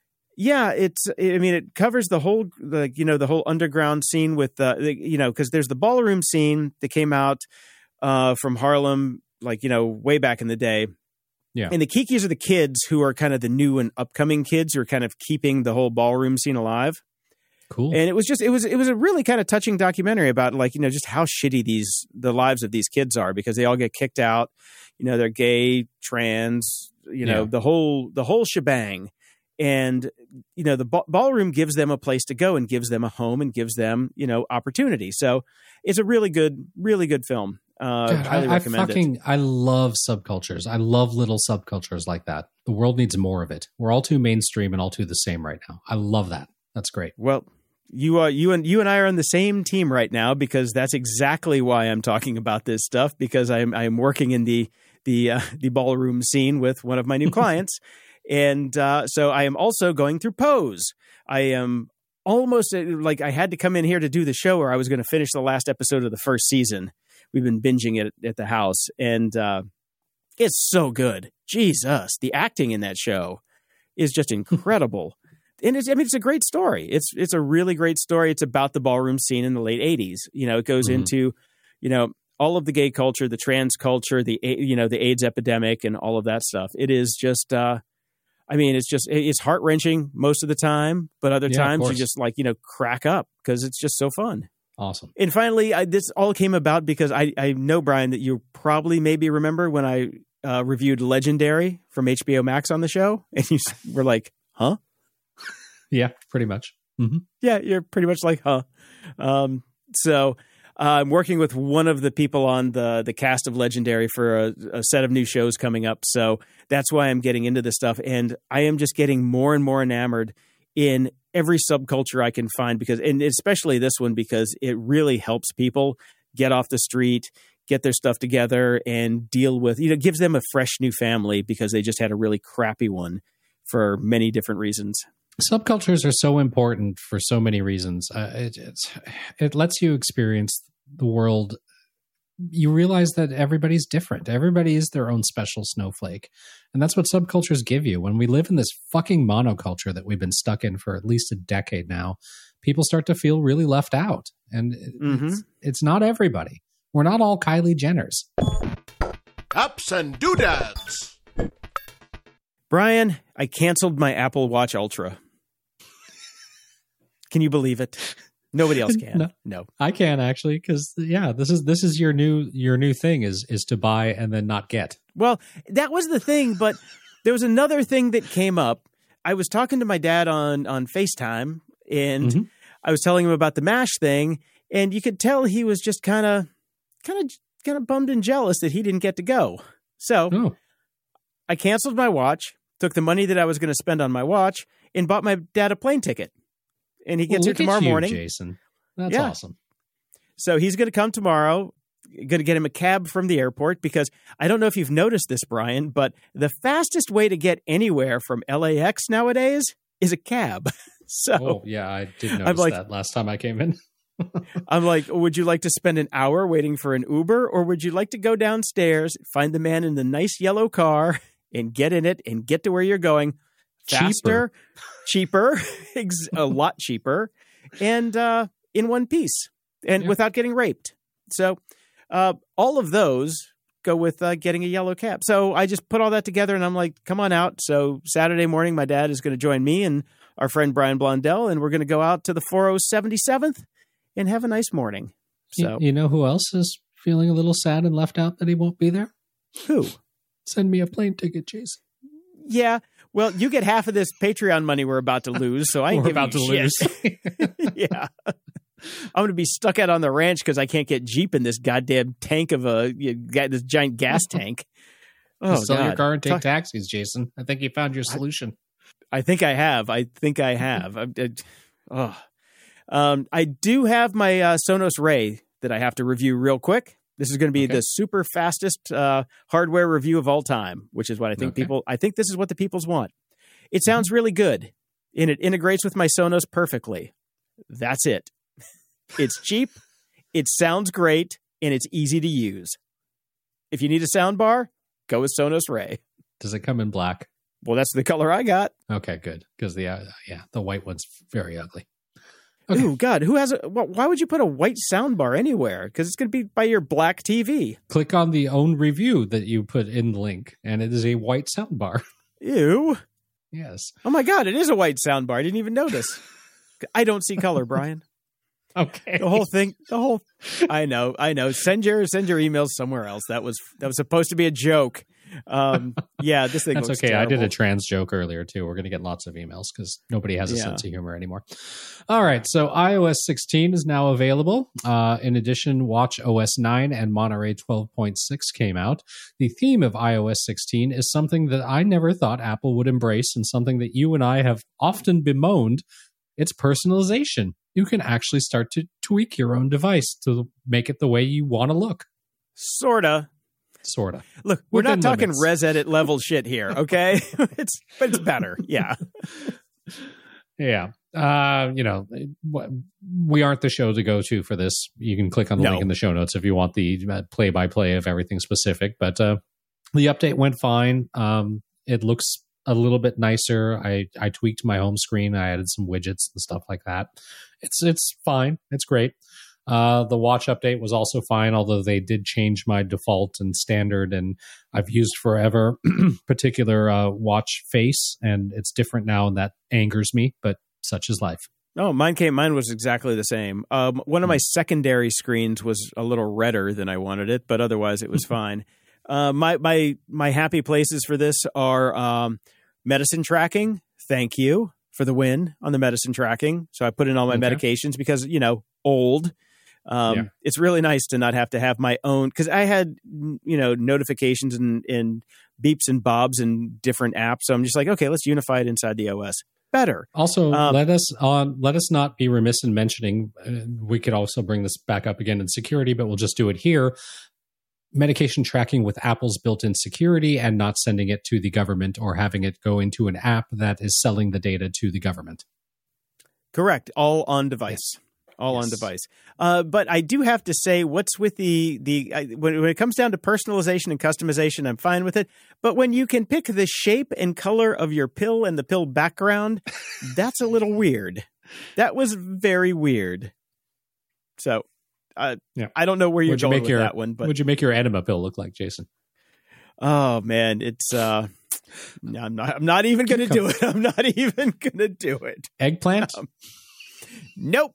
yeah, it's I mean it covers the whole the you know the whole underground scene with uh, the you know cuz there's the ballroom scene that came out uh from Harlem like you know way back in the day. Yeah. And the Kikis are the kids who are kind of the new and upcoming kids who are kind of keeping the whole ballroom scene alive. Cool. And it was just, it was, it was a really kind of touching documentary about like, you know, just how shitty these, the lives of these kids are because they all get kicked out. You know, they're gay, trans, you know, Yeah. the whole, the whole shebang. And, you know, the ba- ballroom gives them a place to go and gives them a home and gives them, you know, opportunity. So it's a really good, really good film. Uh, God, highly I, I recommend fucking, it. I love subcultures. I love little subcultures like that. The world needs more of it. We're all too mainstream and all too the same right now. I love that. That's great. Well, you are you and you and I are on the same team right now because that's exactly why I'm talking about this stuff because I'm I'm working in the the uh, the ballroom scene with one of my new clients, and uh, so I am also going through Pose. I am almost like I had to come in here to do the show, or I was going to finish the last episode of the first season. We've been binging it at the house, and uh, it's so good. Jesus, the acting in that show is just incredible. And it's, I mean, it's a great story. It's it's a really great story. It's about the ballroom scene in the late eighties. You know, it goes Mhm. into, you know, all of the gay culture, the trans culture, the, you know, the AIDS epidemic and all of that stuff. It is just, uh, I mean, it's just, it's heart wrenching most of the time, but other Yeah, of times you course. just like, you know, crack up because it's just so fun. Awesome. And finally, I, this all came about because I, I know, Brian, that you probably maybe remember when I uh, reviewed Legendary from H B O Max on the show and you s- were like, huh? Yeah, pretty much. Mm-hmm. Yeah, you're pretty much like, huh. Um, so uh, I'm working with one of the people on the the cast of Legendary for a, a set of new shows coming up. So that's why I'm getting into this stuff. And I am just getting more and more enamored in every subculture I can find, because, and especially this one, because it really helps people get off the street, get their stuff together, and deal with, you know, gives them a fresh new family because they just had a really crappy one for many different reasons. Subcultures are so important for so many reasons. Uh, it, it's, it lets you experience the world. You realize that everybody's different. Everybody is their own special snowflake. And that's what subcultures give you. When we live in this fucking monoculture that we've been stuck in for at least a decade now, people start to feel really left out. And Mm-hmm. it's, it's not everybody. We're not all Kylie Jenners. Ups and doodads. Brian, I canceled my Apple Watch Ultra. Can you believe it? Nobody else can. No. no. I can actually, because yeah, this is this is your new your new thing is is to buy and then not get. Well, that was the thing, but there was another thing that came up. I was talking to my dad on on FaceTime, and Mm-hmm. I was telling him about the MASH thing, and you could tell he was just kind of kind of kind of bummed and jealous that he didn't get to go. So Oh, I canceled my watch, took the money that I was going to spend on my watch, and bought my dad a plane ticket. And he gets well, here look at tomorrow you, morning. Jason. That's Yeah. awesome. So he's going to come tomorrow. Going to get him a cab from the airport, because I don't know if you've noticed this, Brian, but the fastest way to get anywhere from L A X nowadays is a cab. So Oh, yeah, I did notice I'm like- that last time I came in. I'm like, would you like to spend an hour waiting for an Uber, or would you like to go downstairs, find the man in the nice yellow car, and get in it and get to where you're going faster, cheaper, ex- a lot cheaper, and uh, in one piece, and Yeah. without getting raped. So uh, all of those go with uh, getting a yellow cab. So I just put all that together, and I'm like, come on out. So Saturday morning, my dad is going to join me and our friend Brian Blondell, and we're going to go out to the four oh seventy-seventh and have a nice morning. So You, you know who else is feeling a little sad and left out that he won't be there? who? Send me a plane ticket, Jason. Yeah. Well, you get half of this Patreon money we're about to lose, so I ain't We're giving about to you lose. shit. Yeah. I'm going to be stuck out on the ranch because I can't get Jeep in this goddamn tank of a you got this giant gas tank. Oh, Sell your God. car and take Talk- taxis, Jason. I think you found your solution. I think I have. I think I have. I, I, oh. um, I do have my uh, Sonos Ray that I have to review real quick. This is going to be Okay. the super fastest uh, hardware review of all time, which is what I think Okay. people. I think this is what the peoples want. It sounds really good, and it integrates with my Sonos perfectly. That's it. It's cheap, it sounds great, and it's easy to use. If you need a sound bar, go with Sonos Ray. Does it come in black? Well, that's the color I got. Okay, good. Because the uh, yeah, the white one's very ugly. Okay. Ooh, God, who has a? wh- Why would you put a white sound bar anywhere? Because it's going to be by your black T V. Click on the own review that you put in the link, and it is a white soundbar. Ew. Yes. Oh my God, it is a white sound bar. I didn't even notice. I don't see color, Brian. Okay. The whole thing, the whole. I know, I know. Send your send your emails somewhere else. That was that was supposed to be a joke. Um, yeah, this thing That's looks okay. I did a terrible. trans joke earlier too. We're going to get lots of emails because nobody has a Yeah. sense of humor anymore. All right. So i O S sixteen is now available. Uh, in addition, Watch O S nine and Monterey twelve point six came out. The theme of i O S sixteen is something that I never thought Apple would embrace, and something that you and I have often bemoaned. It's personalization. You can actually start to tweak your own device to make it the way you want to look. Sorta. Sort of. Look, we're Within not talking limits. res edit level shit here, okay? it's but it's better. Yeah. Yeah. Uh, you know, we aren't the show to go to for this. You can click on the No. link in the show notes if you want the play by play of everything specific. But uh, the update went fine. Um, it looks a little bit nicer. I, I tweaked my home screen. I added some widgets and stuff like that. It's it's fine. It's great. Uh, the watch update was also fine, although they did change my default and standard, and I've used forever particular uh, watch face, and it's different now, and that angers me, but such is life. Oh, mine came. Mine was exactly the same. Um, one of my secondary screens was a little redder than I wanted it, but otherwise it was fine. Uh, my my my happy places for this are um, medicine tracking. Thank you. for the win on the medicine tracking. So I put in all my Okay. medications because, you know, old. Um, Yeah. It's really nice to not have to have my own, because I had, you know, notifications and, and beeps and bobs and different apps. So I'm just like, okay, let's unify it inside the O S. Better. Also, Um, let us on. Let us not be remiss in mentioning. Uh, we could also bring this back up again in security, but we'll just do it here. Medication tracking with Apple's built-in security and not sending it to the government or having it go into an app that is selling the data to the government. Correct. All on device. All Yes. on device. Uh, but I do have to say, what's with the the I, when, when it comes down to personalization and customization, I'm fine with it. But when you can pick the shape and color of your pill and the pill background, that's a little weird. That was very weird. So, uh, Yeah. I don't know where you're Would you going make with your that one, but Would you make your enema pill look like, Jason? oh man, it's uh, I'm not. I'm not even going to do it. I'm not even going to do it. Eggplant? Um, Nope.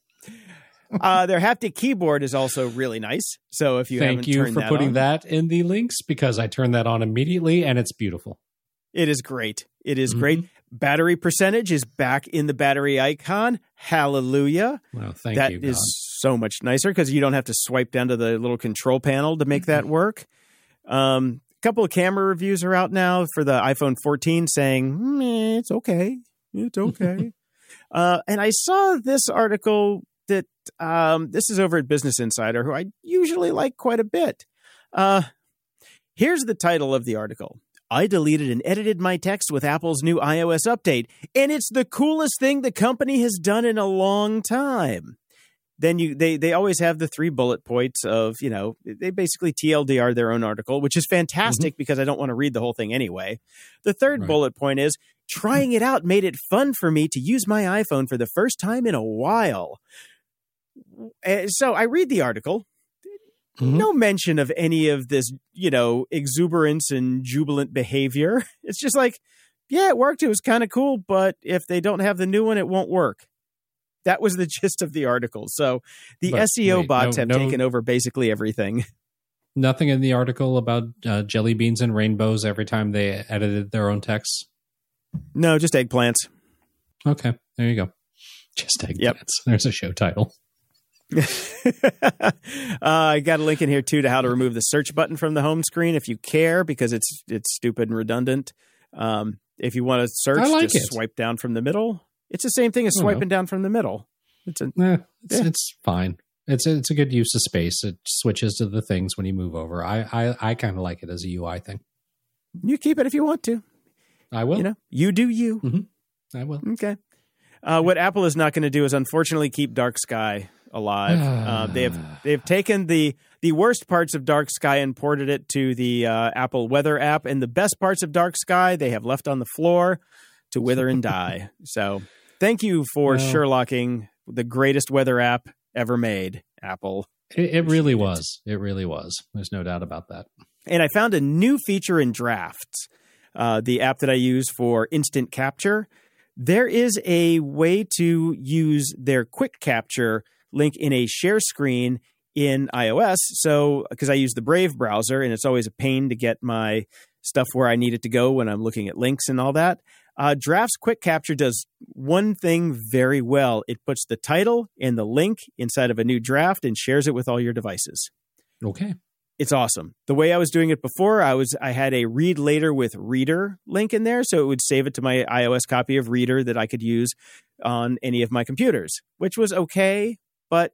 Uh, their haptic keyboard is also really nice. So if you Thank haven't you turned for that putting on, that in the links, because I turned that on immediately and it's beautiful. it is great. It is Mhm. great. Battery percentage is back in the battery icon. Hallelujah. Well, thank That you. is God. so much nicer because you don't have to swipe down to the little control panel to make that work. Um, a couple of camera reviews are out now for the iPhone fourteen saying, mm, it's okay. It's okay. uh, and I saw this article that um, this is over at Business Insider, who I usually like quite a bit. Uh, here's the title of the article. I deleted and edited my text with Apple's new iOS update, and it's the coolest thing the company has done in a long time. Then you they they always have the three bullet points of, you know, they basically T L D R their own article, which is fantastic mm-hmm. because I don't want to read the whole thing anyway. The third right. bullet point is, trying it out made it fun for me to use my iPhone for the first time in a while. And so I read the article. Mm-hmm. No mention of any of this, you know, exuberance and jubilant behavior. It's just like, yeah, it worked. It was kind of cool, but if they don't have the new one, it won't work. That was the gist of the article. So the but, S E O wait, bots no, have no, taken over basically everything. Nothing in the article about uh, jelly beans and rainbows every time they edited their own texts? No, just eggplants. Okay, there you go. Just eggplants. Yep. There's a show title. uh, I got a link in here too to how to remove the search button from the home screen if you care, because it's it's stupid and redundant. Um, if you want to search, like just it. swipe down from the middle. It's the same thing as swiping down from the middle. It's a eh, it's, yeah. it's fine. It's a, it's a good use of space. It switches to the things when you move over. I I, I kind of like it as a U I thing. You keep it if you want to. I will. You know, you do you. Mm-hmm. I will. Okay. Uh, what Apple is not going to do is unfortunately keep Dark Sky alive. uh, they have they've taken the the worst parts of Dark Sky and ported it to the uh, Apple Weather app, and the best parts of Dark Sky they have left on the floor to wither and die. So thank you for well, Sherlocking the greatest weather app ever made, Apple. It, it really was. It really was. There's no doubt about that. And I found a new feature in Drafts, uh, the app that I use for instant capture. There is a way to use their quick capture link in a share screen in iOS. So, because I use the Brave browser, and it's always a pain to get my stuff where I need it to go when I'm looking at links and all that. Uh, Drafts Quick Capture does one thing very well. It puts the title and the link inside of a new draft and shares it with all your devices. Okay. It's awesome. The way I was doing it before, I was I had a read later with Reader link in there, so it would save it to my iOS copy of Reader that I could use on any of my computers, which was okay, but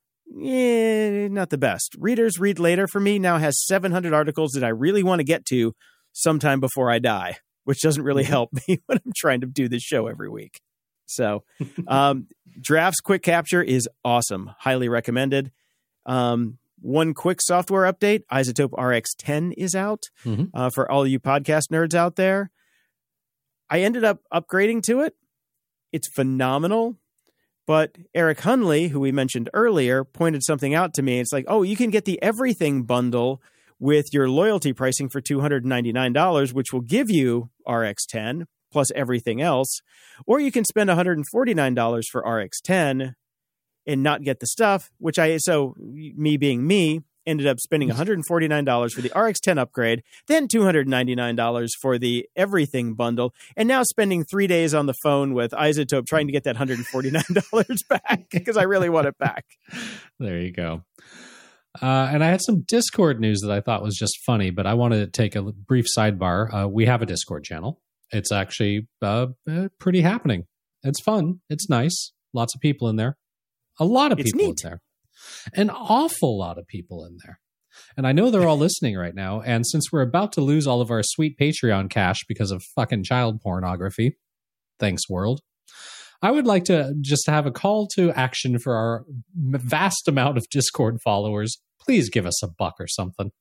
eh, not the best. Reader's Read Later for me now has seven hundred articles that I really want to get to sometime before I die, which doesn't really help me when I'm trying to do this show every week. So um, Drafts Quick Capture is awesome. Highly recommended. Um, one quick software update, Isotope R X ten is out mm-hmm. uh, for all you podcast nerds out there. I ended up upgrading to it. It's phenomenal. But Eric Hunley, who we mentioned earlier, pointed something out to me. It's like, oh, you can get the everything bundle with your loyalty pricing for two hundred ninety-nine dollars, which will give you R X ten plus everything else. Or you can spend one hundred forty-nine dollars for R X ten and not get the stuff, which I, so me being me, ended up spending one hundred forty-nine dollars for the R X ten upgrade, then two hundred ninety-nine dollars for the everything bundle, and now spending three days on the phone with iZotope trying to get that one hundred forty-nine dollars back because I really want it back. There you go. Uh, and I had some Discord news that I thought was just funny, but I wanted to take a brief sidebar. Uh, we have a Discord channel. It's actually uh, uh, pretty happening. It's fun. It's nice. Lots of people in there. A lot of It's people neat. in there. An awful lot of people in there. And I know they're all listening right now. And since we're about to lose all of our sweet Patreon cash because of fucking child pornography, thanks, world, I would like to just have a call to action for our vast amount of Discord followers. Please give us a buck or something.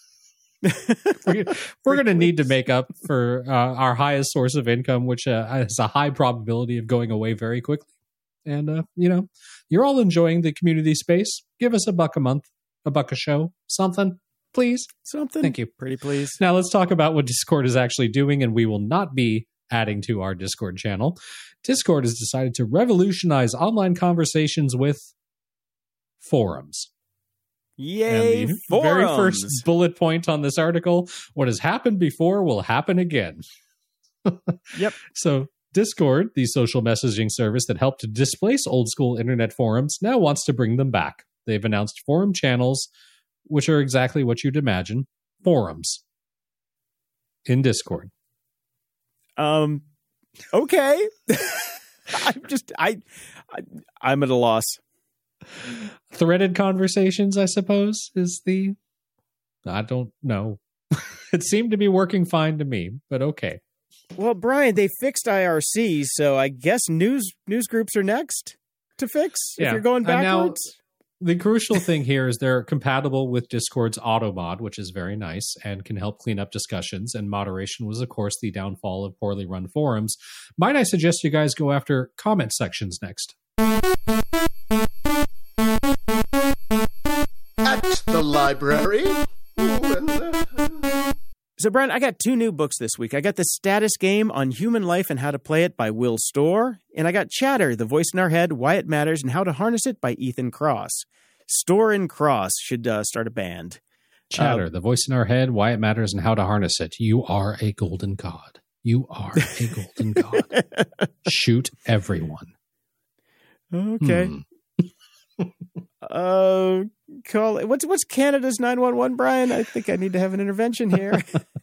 we're we're going to need to make up for uh, our highest source of income, which uh, has a high probability of going away very quickly. And, uh, you know, you're all enjoying the community space. Give us a buck a month, a buck a show, something, please. Something. Thank you. Pretty please. Now let's talk about what Discord is actually doing, and we will not be adding to our Discord channel. Discord has decided to revolutionize online conversations with forums. Yay, And the forums. very first bullet point on this article, what has happened before will happen again. Yep. So Discord, the social messaging service that helped to displace old school internet forums, now wants to bring them back. They've announced forum channels, which are exactly what you'd imagine, forums in Discord. Um, okay. I'm just, I, I, I'm at a loss. Threaded conversations, I suppose, is the... I don't know. It seemed to be working fine to me, but okay. Well, Brian, they fixed I R C, so I guess news news groups are next to fix Yeah. if you're going And now- backwards. The crucial thing here is they're compatible with Discord's auto mod, which is very nice and can help clean up discussions. And moderation was, of course, the downfall of poorly run forums. Might I suggest you guys go after comment sections next? At the library. Ooh, and, uh, So, Brian, I got two new books this week. I got The Status Game on Human Life and How to Play It by Will Storr. And I got Chatter, The Voice in Our Head, Why It Matters, and How to Harness It by Ethan Cross. Storr and Cross should uh, start a band. Chatter, Uh, the voice in our head, why it matters, and how to harness it. You are a golden god. You are a golden god. Shoot everyone. Okay. Hmm. Uh, call it. What's what's Canada's nine one one, Brian? I think I need to have an intervention here.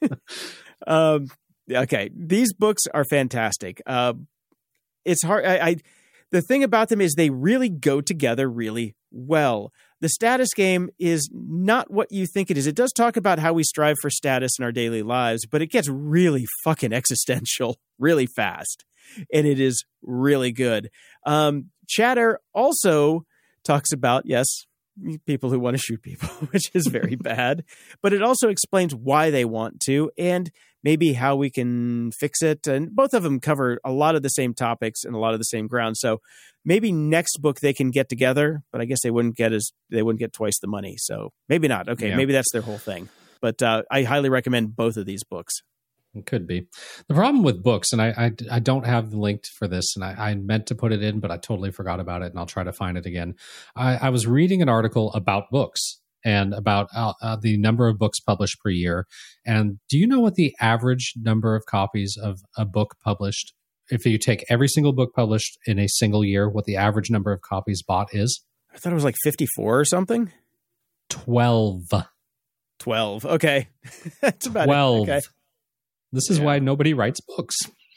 um, okay, these books are fantastic. Uh, it's hard. I, I the thing about them is they really go together really well. The Status Game is not what you think it is. It does talk about how we strive for status in our daily lives, but it gets really fucking existential really fast, and it is really good. Um, Chatter also talks about, yes, people who want to shoot people, which is very bad, but it also explains why they want to and maybe how we can fix it. And both of them cover a lot of the same topics and a lot of the same ground. So maybe next book they can get together, but I guess they wouldn't get as they wouldn't get twice the money. So maybe not. Okay, Yeah. maybe that's their whole thing. But uh, I highly recommend both of these books. It could be. The problem with books, and I, I, I don't have the link for this, and I, I meant to put it in, but I totally forgot about it, and I'll try to find it again. I, I was reading an article about books and about uh, uh, the number of books published per year. And do you know what the average number of copies of a book published, if you take every single book published in a single year, what the average number of copies bought is? I thought it was like fifty-four or something. twelve. twelve. Okay. That's about twelve. it. Okay. This is Yeah. why nobody writes books.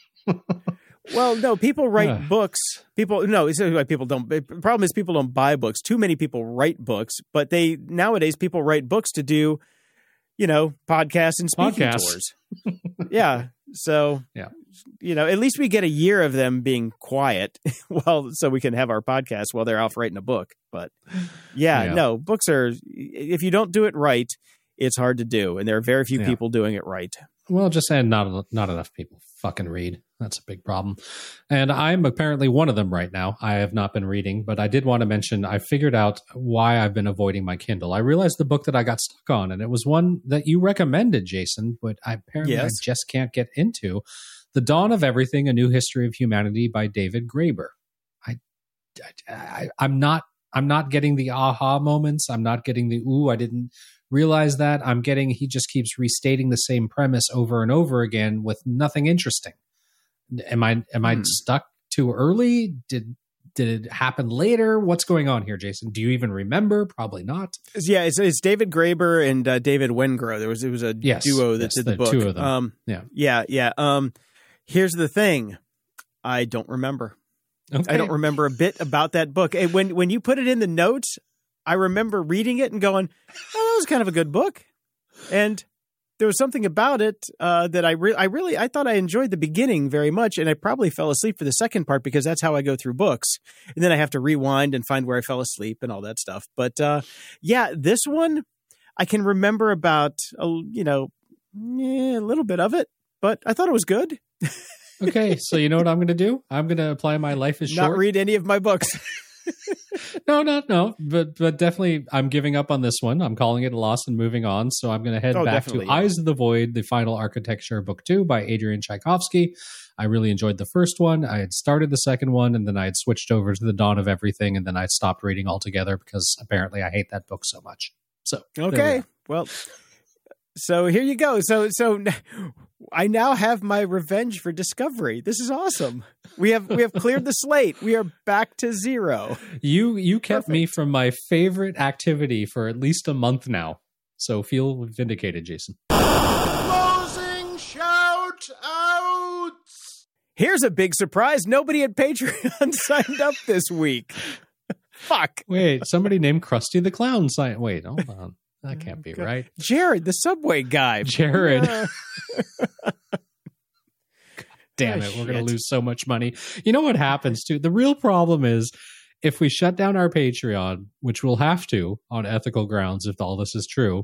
Well, no, people write Ugh. books. People, no, it's why people don't. The problem is people don't buy books. Too many people write books, but they nowadays people write books to do, you know, podcasts and speaking Podcasts. tours. Yeah. So, Yeah. you know, at least we get a year of them being quiet, well, so we can have our podcast while they're off writing a book. But yeah, Yeah. no, books are. If you don't do it right, it's hard to do, and there are very few Yeah. people doing it right. Well, just saying, not not enough people fucking read. That's a big problem. And I'm apparently one of them right now. I have not been reading, but I did want to mention I figured out why I've been avoiding my Kindle. I realized the book that I got stuck on, and it was one that you recommended, Jason, but I apparently Yes. I just can't get into. The Dawn of Everything, A New History of Humanity by David Graeber. I, I, I I'm not I'm not getting the aha moments. I'm not getting the, ooh, I didn't realize that. I'm getting, he just keeps restating the same premise over and over again with nothing interesting. Am I, am I hmm. stuck too early? Did, did it happen later? What's going on here, Jason? Do you even remember? Probably not. Yeah, it's, it's David Graeber and uh, David Wengrow. There was, it was a yes, duo that yes, did the, the book. Two of them. Um, yeah. Yeah. Yeah. Um, here's the thing. I don't remember. Okay. I don't remember a bit about that book. And when, when you put it in the notes, I remember reading it and going, oh, that was kind of a good book. And there was something about it uh, that I, re- I really, I thought I enjoyed the beginning very much. And I probably fell asleep for the second part because that's how I go through books. And then I have to rewind and find where I fell asleep and all that stuff. But uh, yeah, this one, I can remember about, uh, you know, yeah, a little bit of it, but I thought it was good. Okay, so you know what I'm going to do? I'm going to apply my life is short. Not read any of my books. no, no, no. But but definitely, I'm giving up on this one. I'm calling it a loss and moving on. So I'm going to head oh, back to yeah. Eyes of the Void, the Final Architecture, Book Two by Adrian Tchaikovsky. I really enjoyed the first one. I had started the second one, and then I had switched over to the Dawn of Everything, and then I stopped reading altogether because apparently I hate that book so much. So okay, we well. So here you go. So so I now have my revenge for Discovery. This is awesome. We have we have cleared the slate. We are back to zero. You you kept Perfect. me from my favorite activity for at least a month now. So feel vindicated, Jason. Closing shout outs. Here's a big surprise. Nobody at Patreon signed up this week. Fuck. Wait, somebody named Krusty the Clown signed. Wait, hold on. That can't be right. Jared, the Subway guy. Jared. Yeah. Damn oh, it. We're shit. going to lose so much money. You know what happens too? The real problem is if we shut down our Patreon, which we'll have to on ethical grounds if all this is true,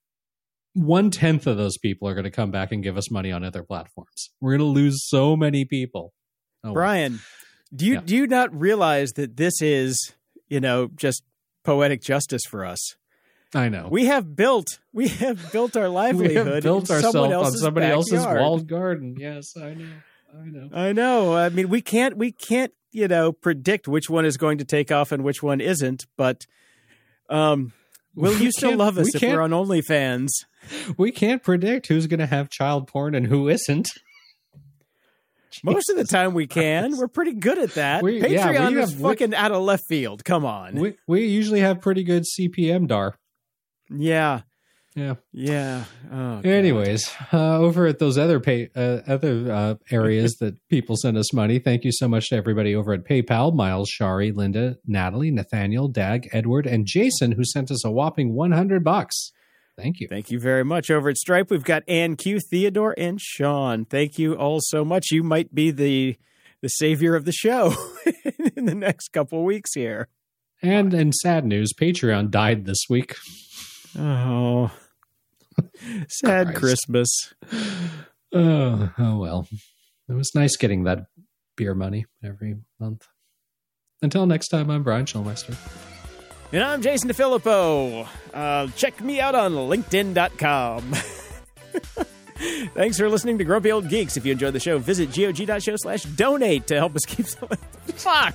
one tenth of those people are going to come back and give us money on other platforms. We're going to lose so many people. Oh, Brian, well. do you, yeah. do you not realize that this is, you know, just poetic justice for us? I know. We have built, we have built our livelihood. We have built ourselves on somebody backyard. else's walled garden. Yes, I know. I know. I know. I mean, we can't, we can't, you know, predict which one is going to take off and which one isn't. But um, will we you still love us we if we're on OnlyFans? We can't predict who's going to have child porn and who isn't. Most of the time we can. We're pretty good at that. We, Patreon yeah, we is have, fucking we, out of left field. Come on. We we usually have pretty good C P M D A R. Yeah. Yeah. Yeah. Oh, anyways, uh, over at those other pay, uh, other uh, areas that people send us money, thank you so much to everybody over at PayPal, Miles, Shari, Linda, Natalie, Nathaniel, Dag, Edward, and Jason, who sent us a whopping one hundred bucks. Thank you. Thank you very much. Over at Stripe, we've got Ann Q, Theodore, and Sean. Thank you all so much. You might be the the savior of the show in the next couple weeks here. And in sad news, Patreon died this week. Oh, sad Christ. Christmas. Oh, oh, well. It was nice getting that beer money every month. Until next time, I'm Brian Schulmeister. And I'm Jason DeFilippo. Uh, check me out on LinkedIn dot com. Thanks for listening to Grumpy Old Geeks. If you enjoyed the show, visit gog.show slash donate to help us keep some... Fuck!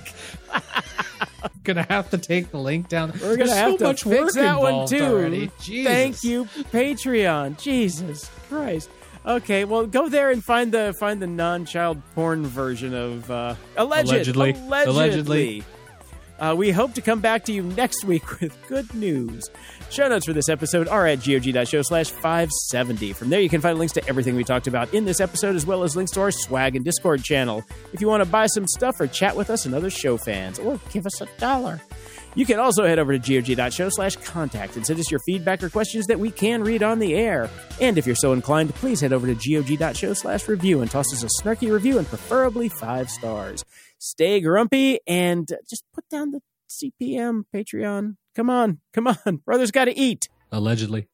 Gonna have to take the link down. We're gonna There's have so to much fix work that one involved too. Already. Jesus. Thank you, Patreon. Jesus Christ. Okay, well, go there and find the find the non-child porn version of uh, alleged, allegedly. Allegedly. Allegedly. Uh, we hope to come back to you next week with good news. Show notes for this episode are at gog.show slash 570. From there, you can find links to everything we talked about in this episode, as well as links to our swag and Discord channel. If you want to buy some stuff or chat with us and other show fans, or give us a dollar. You can also head over to gog.show slash contact and send us your feedback or questions that we can read on the air. And if you're so inclined, please head over to gog.show slash review and toss us a snarky review and preferably five stars. Stay grumpy and just put down the C P M, Patreon. Come on, come on. Brothers got to eat. Allegedly.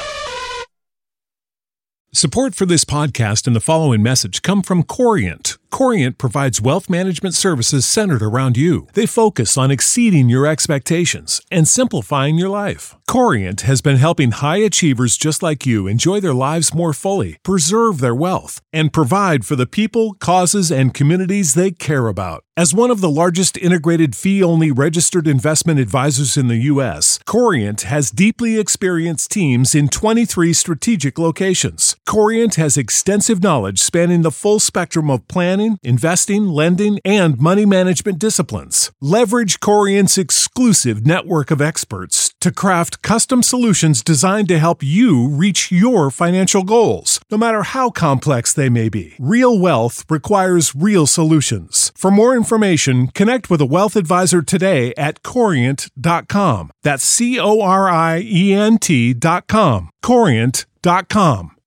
Support for this podcast and the following message come from Corient. Corient provides wealth management services centered around you. They focus on exceeding your expectations and simplifying your life. Corient has been helping high achievers just like you enjoy their lives more fully, preserve their wealth, and provide for the people, causes, and communities they care about. As one of the largest integrated fee-only registered investment advisors in the U S, Corient has deeply experienced teams in twenty-three strategic locations. Corient has extensive knowledge spanning the full spectrum of planning, investing, lending, and money management disciplines. Leverage Corient's exclusive network of experts to craft custom solutions designed to help you reach your financial goals, no matter how complex they may be. Real wealth requires real solutions. For more information, connect with a wealth advisor today at corient dot com. That's C O R I E N T dot com. corient dot com.